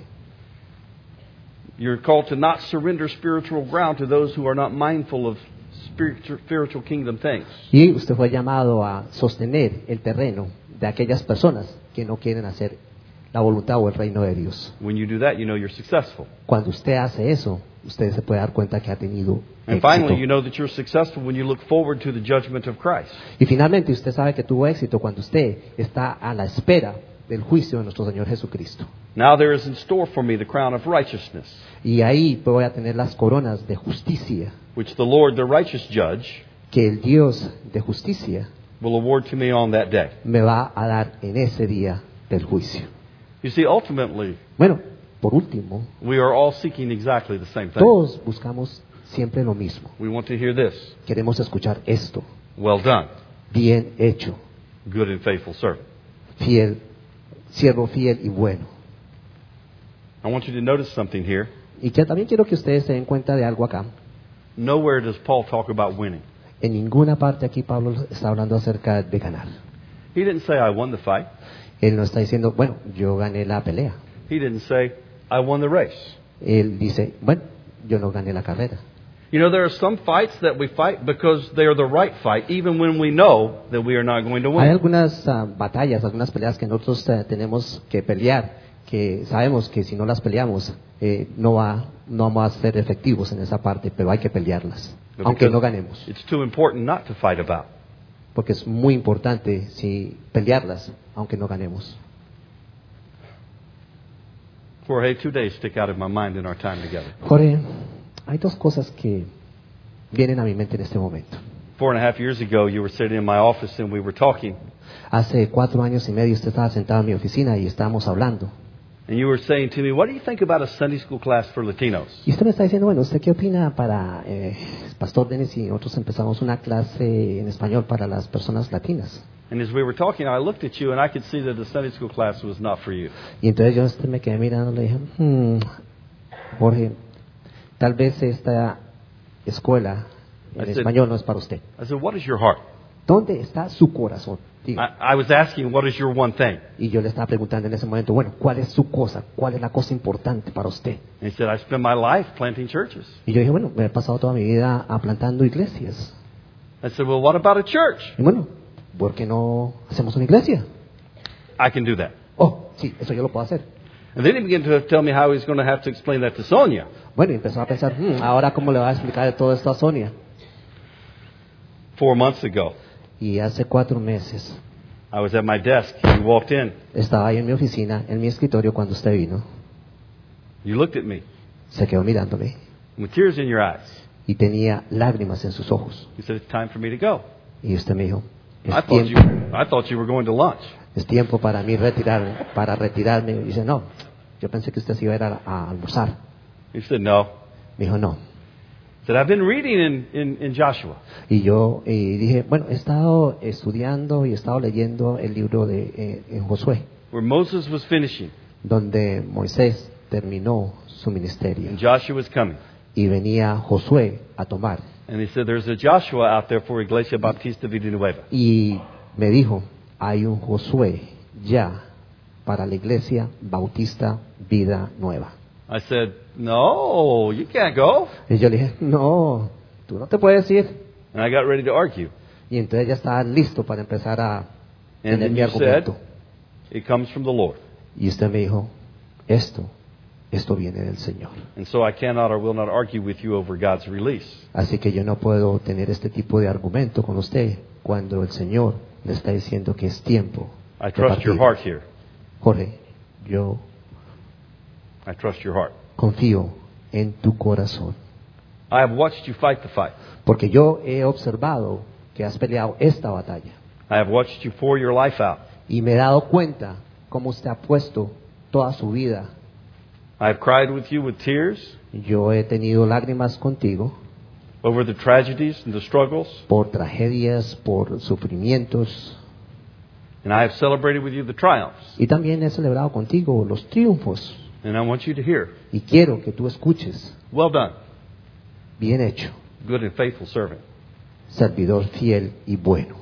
You're called to not surrender spiritual ground to those who are not mindful of spiritual kingdom things. Y usted fue llamado a sostener el terreno de aquellas personas que no quieren hacer la voluntad o el reino de Dios. When you do that, you know you're successful. Cuando usted hace eso, usted se puede dar cuenta que ha tenido And éxito. finally, you know that you're successful when you look forward to the judgment of Christ. Y finalmente usted sabe que tuvo éxito cuando usted está a la espera del juicio de nuestro Señor Jesucristo. Now there is in store for me the crown of righteousness, Y ahí voy a tener las coronas de justicia which the Lord, the righteous judge, que el Dios de justicia will award to me on that day. me va a dar en ese día del juicio. You see, ultimately, Bueno, por último, we are all seeking exactly the same thing. todos buscamos siempre lo mismo. We want to hear this. Queremos escuchar esto. Well done, Bien hecho, good and faithful servant. fiel, siervo fiel y bueno. I want you to notice something here. Y que también quiero que ustedes se den cuenta de algo acá. Nowhere does Paul talk about winning. En ninguna parte aquí Pablo está hablando acerca de ganar. He didn't say, I won the fight. Él no está diciendo, bueno, yo gané la pelea. He didn't say, I won the race. Él dice, bueno, yo no gané la carrera. You know, there are some fights that we fight because they are the right fight, even when we know that we are not going to Hay win. algunas batallas, algunas peleas que nosotros tenemos que pelear, que sabemos que si no las peleamos no vamos a ser efectivos en esa parte, pero hay que pelearlas, But aunque no because ganemos, it's too important not to fight about. porque es muy importante pelearlas, aunque no ganemos. Jorge, 2 days stick out of my mind in our time together. Jorge, hay dos cosas que vienen a mi mente en este momento. 4.5 years ago, you were sitting in my office and we were talking, Hace 4 años y medio usted estaba sentado en mi oficina y estábamos hablando. and you were saying to me, what do you think about a Sunday school class for Latinos? Y usted me está diciendo, bueno, ¿usted qué opina para Pastor Dennis y nosotros empezamos una clase en español para las personas latinas? And as we were talking, I looked at you and I could see that the Sunday school class was not for you. Y entonces yo me quedé mirando y le dije, Jorge, tal vez esta escuela en I said- español no es para usted. I said, what is your heart? ¿Dónde está su corazón? Diga. I was asking, what is your one thing? Y yo le estaba preguntando en ese momento, bueno, ¿cuál es su cosa? ¿Cuál es la cosa importante para usted? And he said, I spend my life planting churches. Y yo dije, bueno, me he pasado toda mi vida plantando iglesias. I said, well, what about a church? Y bueno, ¿por qué no hacemos una iglesia? I can do that. Oh, sí, eso yo lo puedo hacer. And then he began to tell me how he's going to have to explain that to Sonia. Bueno, y empezó a pensar, ahora cómo le va a explicar todo esto a Sonia. 4 months ago, Y hace 4 meses I was at my desk. You walked in. estaba ahí en mi oficina, en mi escritorio, cuando usted vino. You looked at me Se quedó mirándome with tears in your eyes. y tenía lágrimas en sus ojos. You said, it's time for me to go. Y usted me dijo, I es thought you were going to lunch. tiempo para mí retirarme. Y dice, no, yo pensé que usted se iba a ir a almorzar. You said, no. Me dijo, no. I said, I've been reading in Joshua. Y yo dije, bueno, he estado estudiando y he estado leyendo el libro de en Josué, Where Moses was finishing donde Moisés terminó su ministerio. and Joshua was coming. Y venía Josué a tomar. And he said, there's a Joshua out there for Iglesia Bautista Vida Nueva. Y me dijo, hay un Josué ya para la iglesia Bautista Vida Nueva. I said, no, you can't go. Y yo le dije, no, tú no te puedes ir. And I got ready to argue. Y entonces ya estaba listo para empezar a And tener then mi you said, argumento. it comes from the Lord. Y usted me dijo, esto viene del Señor. And so I cannot or will not argue with you over God's release. Así que yo no puedo tener este tipo de argumento con usted cuando el Señor le está diciendo que es tiempo I de trust your partir. heart here. Jorge, yo I trust your heart. confío en tu corazón. I have watched you fight the fight. Porque yo he observado que has peleado esta batalla. I have watched you pour your life out. Y me he dado cuenta cómo usted ha puesto toda su vida. I've cried with you with tears Yo he tenido lágrimas contigo over the tragedies and the struggles, por tragedias, por sufrimientos. and I have celebrated with you the triumphs. Y también he celebrado contigo los triunfos. And I want you to hear, Y quiero que tú escuches. well done, Bien hecho, good and faithful servant. servidor fiel y bueno.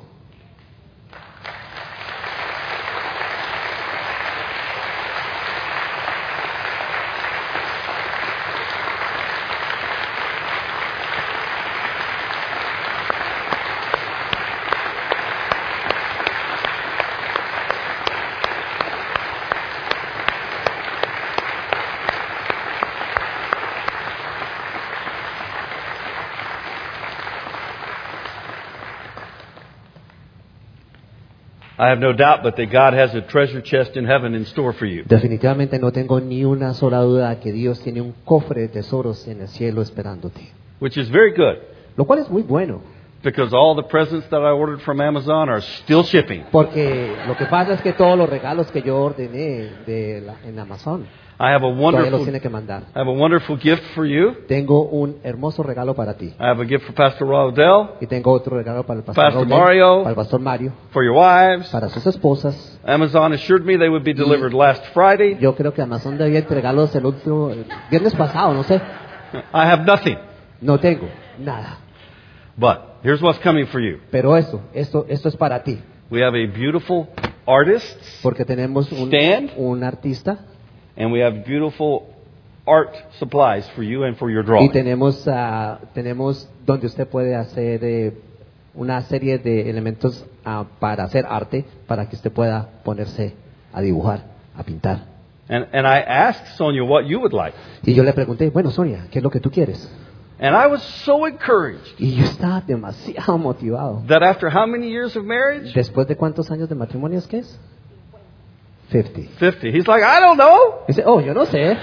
I have no doubt but that God has a treasure chest in heaven in store for you. Definitivamente no tengo ni una sola duda que Dios tiene un cofre de tesoros en el cielo esperándote. Which is very good, Lo cual es muy bueno, because all the presents that I ordered from Amazon are still shipping. porque lo que pasa es que todos los regalos que yo ordené en Amazon I have a todavía los wonderful, tiene que mandar. I have a wonderful gift for you. Tengo un hermoso regalo para ti. I have a gift for Pastor Rodell, Y tengo otro regalo para el pastor Pastor Raúl, Mario. para el pastor Mario, for your wives. para sus esposas. Amazon assured me they would be delivered last Friday. Yo creo que Amazon debía entregarlos el último el viernes pasado, no sé. I have nothing. No tengo nada. But here's what's coming for you. Pero esto es para ti. We have a beautiful artist, Porque tenemos Stand. un artista and we have beautiful art supplies for you and for your y drawing. tenemos donde usted puede hacer una serie de elementos para hacer arte, para que usted pueda ponerse a dibujar, a pintar. And I asked Sonia what you would like. Y yo le pregunté, bueno, Sonia, ¿qué es lo que tú quieres? And I was so encouraged Y yo estaba demasiado motivado. that after how many years of marriage? ¿Después de cuántos años de matrimonio es que es? 50. 50. He's like, I don't know. Dice, oh, yo no sé.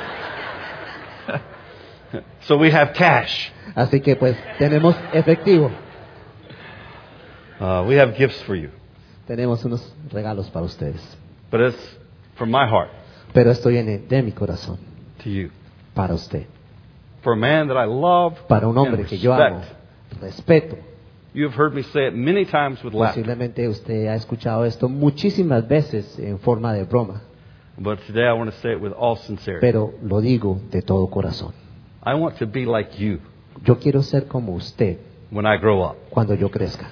So we have cash. Así que pues tenemos efectivo. We have gifts for you. Tenemos unos regalos para ustedes. But it's from my heart Pero esto viene de mi corazón, to you. para usted. For a man that I love Para un and hombre que yo amo, respect. respeto. You have heard me say it many times with laughter. Posiblemente usted ha escuchado esto muchísimas veces en forma de broma, But today I want to say it with all sincerity. pero lo digo de todo corazón. I want to be like you Yo quiero ser como usted when I grow up. cuando yo crezca.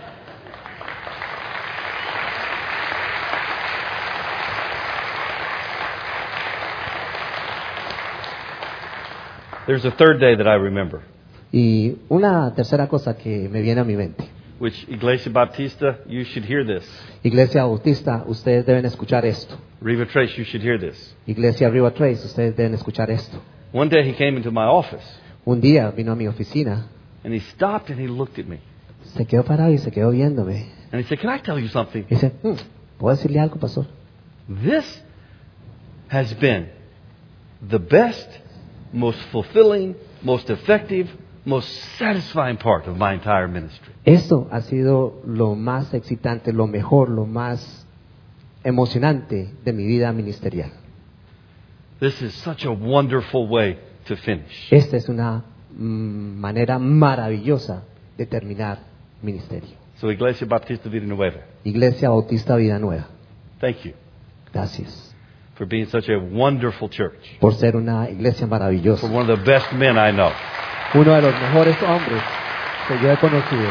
There's a third day that I remember, Y una tercera cosa que me viene a mi mente. which Iglesia Bautista, you should hear this. Iglesia Bautista, ustedes deben escuchar esto. Riva Trace, you should hear this. Iglesia Riva Trace, ustedes deben escuchar esto. One day he came into my office Un día vino a mi oficina, and he stopped and he looked at me. se quedó parado y se quedó viéndome. And he said, Can I tell you something? Y dice, ¿puedo decirle algo, pastor? This has been the best, most fulfilling, most effective, most satisfying part of my entire ministry. Esto ha sido lo más excitante, lo mejor, lo más emocionante de mi vida ministerial. This is such a wonderful way to finish. Esta es una manera maravillosa de terminar ministerio. So, Iglesia Bautista Vida Nueva, Iglesia Bautista Vida Nueva, thank you gracias for being such a wonderful church. por ser una iglesia maravillosa. For one of the best men I know. Uno de los mejores hombres que yo he conocido.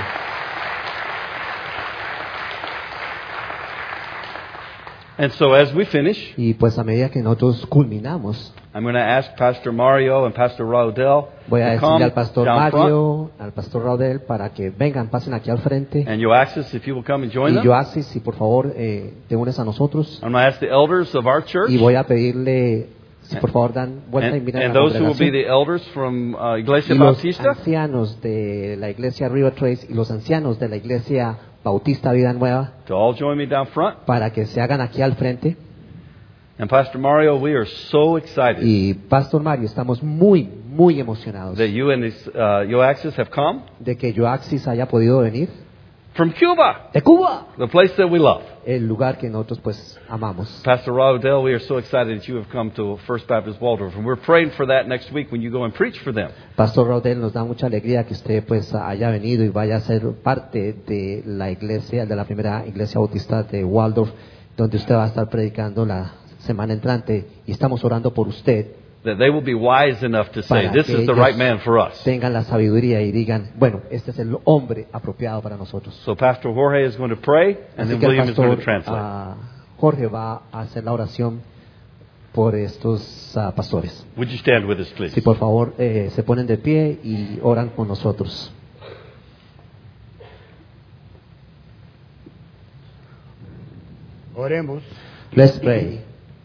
And so, as we finish, Y pues a medida que nosotros culminamos, I'm going to ask Pastor Mario and Pastor Raudel voy a to come decirle al pastor down front. Mario, al pastor Raudel, para que vengan, pasen aquí al frente. And Joaxis, if you will come and join Y them. Joaxis, si por favor te unes a nosotros. I'm going to ask the elders of our church. Y voy a pedirle, si por favor dan vuelta y And, miran a and la those who will be congregación. the elders from Iglesia Y los Bautista. ancianos de la iglesia River Trace y los ancianos de la iglesia Bautista Vida Nueva, To all join me down front. para que se hagan aquí al frente. And Pastor Mario, we are so excited Y Pastor Mario, estamos muy emocionados that you and Joaxis have come de que Joaxis haya podido venir from Cuba, de Cuba, the place that we love. el lugar que nosotros pues amamos. Pastor Rodell, we are so excited that you have come to First Baptist Waldorf, and we're praying for that next week when you go and preach for them. Pastor Rodel, nos da mucha alegría que usted pues haya venido y vaya a ser parte de la iglesia, de la primera iglesia bautista de Waldorf, donde usted va a estar predicando la semana entrante, y estamos orando por usted That they will be wise enough to say, para this que is the ellos right man for us. tengan la sabiduría y digan, bueno, este es el hombre apropiado para nosotros. So Pastor Jorge is going to pray, and Así then que el William is going to pastor translate. Jorge va a hacer la oración por estos pastores. Would you stand with us, please? Si por favor se ponen de pie y oran con nosotros. Oremos. Let's pray.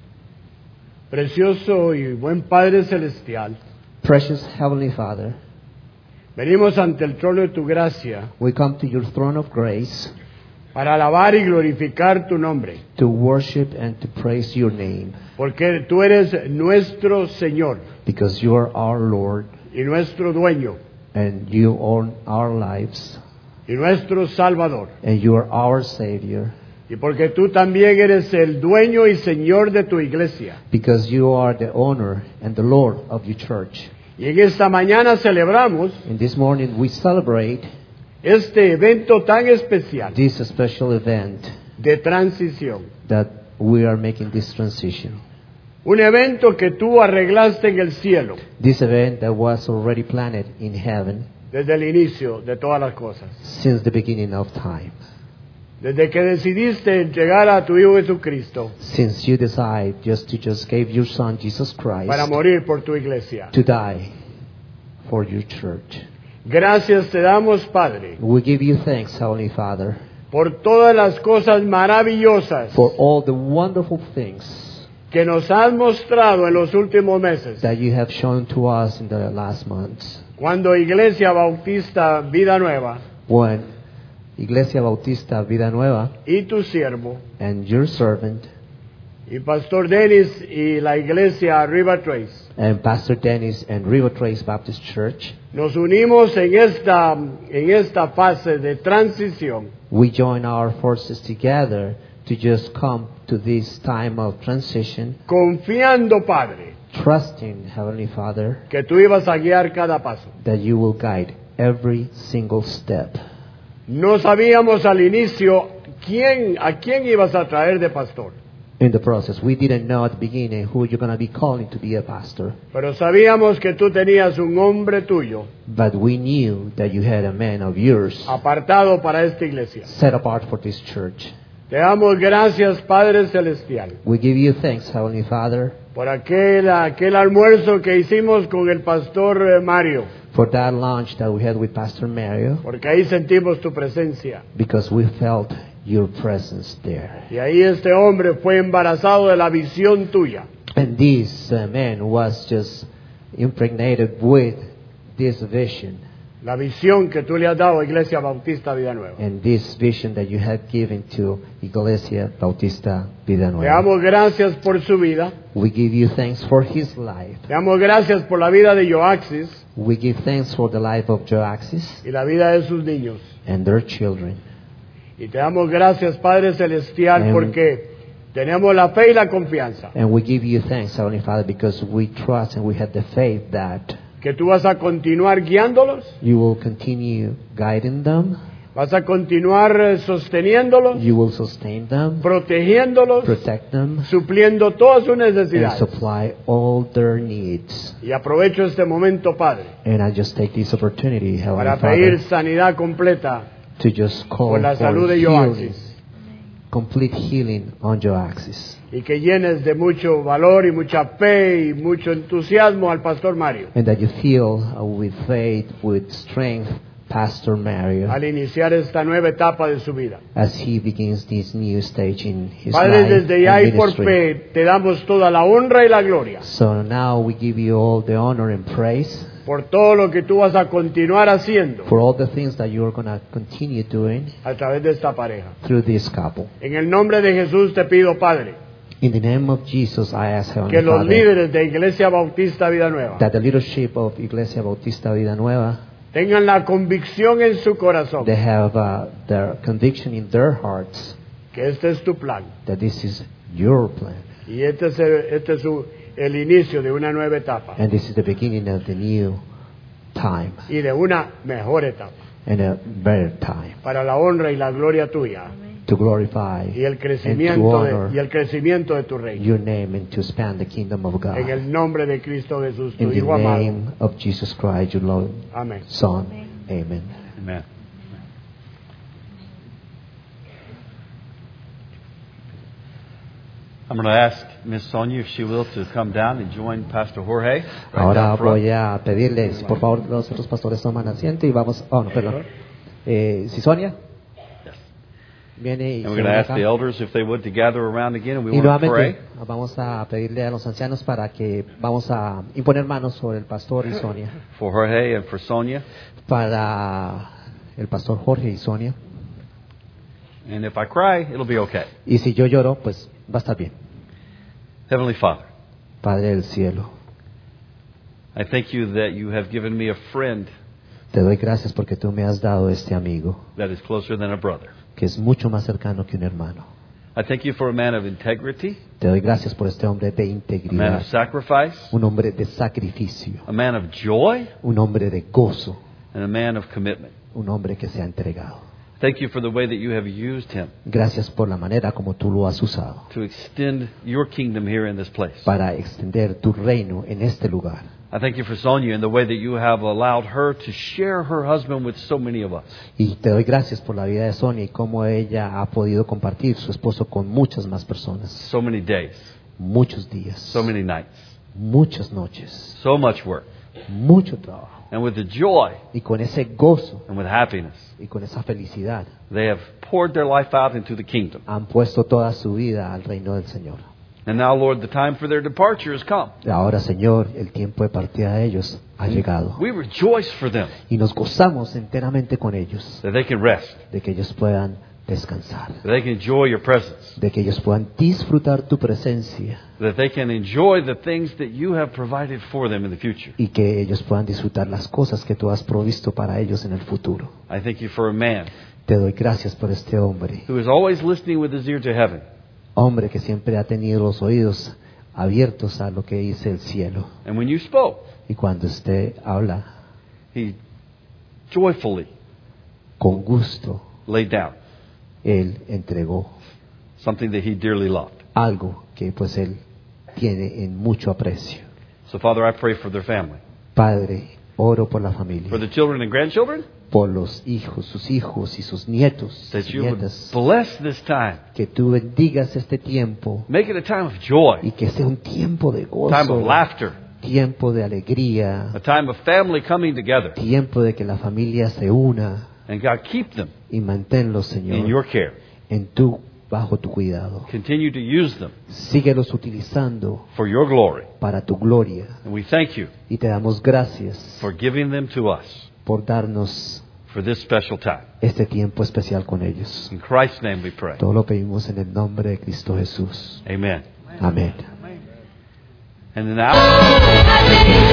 Precioso y buen Padre Celestial, Precious Heavenly Father, venimos ante el trono de tu gracia we come to your throne of grace para alabar y glorificar tu nombre, to worship and to praise your name, porque tú eres nuestro Señor because you are our Lord y nuestro dueño and you own our lives y nuestro Salvador, and you are our Savior, y porque tú también eres el dueño y Señor de tu iglesia. because you are the owner and the Lord of your church. Y en esta mañana celebramos And this morning we celebrate este evento tan especial this special event de transición. that we are making this transition. Un evento que tú arreglaste en el cielo This event that was already planned in heaven desde el inicio de todas las cosas. since the beginning of time. Desde que decidiste entregar a tu Hijo Jesucristo Since you decide just gave your son Jesus Christ para morir por tu iglesia. to die for your church. Gracias te damos, Padre, We give you thanks, Heavenly Father, por todas las cosas maravillosas for all the wonderful things que nos has mostrado en los últimos meses. that you have shown to us in the last months. Cuando Iglesia Bautista Vida Nueva When Iglesia Bautista Vida Nueva y tu siervo and your servant y Pastor Dennis y la Iglesia River Trace and Pastor Dennis and River Trace Baptist Church, nos unimos en esta fase de transición, we join our forces together to just come to this time of transition, confiando, Padre, trusting, Heavenly Father, que tú ibas a guiar cada paso. that you will guide every single step. No sabíamos al inicio a quién ibas a traer de pastor, In the process, we didn't know at the beginning who you're going to be calling to be a pastor, pero sabíamos que tú tenías un hombre tuyo but we knew that you had a man of yours apartado para esta iglesia. set apart for this church. Te damos gracias, Padre Celestial, We give you thanks, Heavenly Father, por aquel almuerzo que hicimos con el pastor Mario, for that lunch that we had with Pastor Mario, porque ahí sentimos tu presencia. because we felt your presence there. Y ahí este hombre fue embarazado de la visión tuya. And this man was just impregnated with this vision, La visión que tú le has dado a Iglesia Bautista Vida Nueva. and this vision that you had given to Iglesia Bautista Vida Te Nueva. damos gracias por su vida. We give you thanks for his life. Te damos gracias por la vida de Joaxis We give thanks for the life of Joaxis y la vida de sus niños. and their children. Y te damos gracias, Padre Celestial, Amén. porque tenemos la fe y la confianza And we give you thanks, Heavenly Father, because we trust and we have the faith that que tú vas a continuar guiándolos, you will continue guiding them, vas a continuar sosteniéndolos, you will sustain them, protegiéndolos, protect them, supliendo todas sus and necesidades. supply all their needs. Y aprovecho este momento, Padre, And I just take this opportunity, Heavenly para pedir Father, sanidad completa to just call por la for salud de healing, Joaxis, complete healing on Joaxis. y que llenes de mucho valor y mucha fe y mucho entusiasmo al Pastor Mario And that you feel with faith, with strength, Pastor Mario, al iniciar esta nueva etapa de su vida. as he begins this new stage in his Padre, life desde ya y and por ministry. fe te damos toda la honra y la gloria So now we give you all the honor and praise por todo lo que tú vas a continuar haciendo for all the things that you're going to continue doing a través de esta pareja. through this couple. En el nombre de Jesús te pido, Padre, In the name of Jesus, I ask que Heavenly los Father líderes de Iglesia Bautista Vida Nueva that the leadership of Iglesia Bautista Vida Nueva tengan la convicción en su corazón they have their conviction in their hearts que este es tu plan. that this is your plan. Y este es el inicio de una nueva etapa And this is the beginning of the new time y de una mejor etapa and a better time para la honra y la gloria tuya to glorify y el and to crecimiento de tu reino. your name and to expand the kingdom of God. En el nombre de Cristo Jesús, tu In the Hijo amado. name of Jesus Christ, your Lord, Amén. Son. Amen. Amen. I'm going to ask Miss Sonia if she will to come down and join Pastor Jorge. Right Ahora down front. voy a pedirles, por favor, los otros pastores toman asiento y vamos. Oh, no, perdón. Si Sonia Yes. viene y And we're se going to une ask acá. the elders if they would to gather around again, and we Y want to pray nuevamente vamos a pedirle a los ancianos para que vamos a imponer manos sobre el pastor y Sonia, for Jorge and for Sonia. para el pastor Jorge y Sonia. And if I cry, it'll be okay. Y si yo lloro, pues va a estar bien. Heavenly Father, Padre del cielo, I thank you that you have given me a friend te doy gracias porque tú me has dado este amigo that is closer than a brother. que es mucho más cercano que un hermano. I thank you for a man of integrity, Te doy gracias por este hombre de a man integridad, of sacrifice, un hombre de sacrificio, a man of joy, un hombre de gozo, and a man of commitment. un hombre que se ha entregado. Thank you for the way that you have used him Gracias por la manera como tú lo has usado to extend your kingdom here in this place. para extender tu reino en este lugar. I thank you for Sonia and the way that you have allowed her to share her husband with so many of us. Y te doy gracias por la vida de Sonia y cómo ella ha podido compartir su esposo con muchas más personas, So many days, muchos días, so many nights, muchas noches, so much work. mucho trabajo. And with the joy Y con ese gozo and with happiness, y con esa felicidad they have poured their life out into the kingdom. han puesto toda su vida al reino del Señor. And now, Lord, the time for their departure has come. Y ahora, Señor, el tiempo de partida de ellos ha llegado. We rejoice for them Y nos gozamos enteramente con ellos, that they can rest, de que ellos puedan descansar, that they can enjoy your presence, de que ellos puedan disfrutar tu presencia that they can enjoy the things that you have provided for them in the future. y que ellos puedan disfrutar las cosas que tú has provisto para ellos en el futuro. I thank you for a man Te doy gracias por este hombre, who is always listening with his ear to heaven, hombre que siempre ha tenido los oídos abiertos a lo que dice el cielo. and when you spoke, Y cuando usted habla, he joyfully con gusto, laid down él entregó something that he dearly loved. algo que pues él tiene en mucho aprecio. So, Father, I pray for their family, Padre, oro por la familia, for the children and grandchildren, por los hijos, sus hijos y sus nietos that y you would nietas, bless this time. que tú bendigas este tiempo Make it a time of joy, y que sea un tiempo de a time of gozo, laughter, tiempo de alegría, a time of family coming together. tiempo de que la familia se una, And God, keep them y manténlos, in Señor, your care. bajo tu cuidado. Continue to use them Síguelos utilizando for your glory. para tu gloria And we thank you y te damos gracias for giving them to us por darnos for this special time. este tiempo especial con ellos. In Christ's name we pray. Todo lo pedimos en el nombre de Cristo Jesús. Amen. Amén. And now...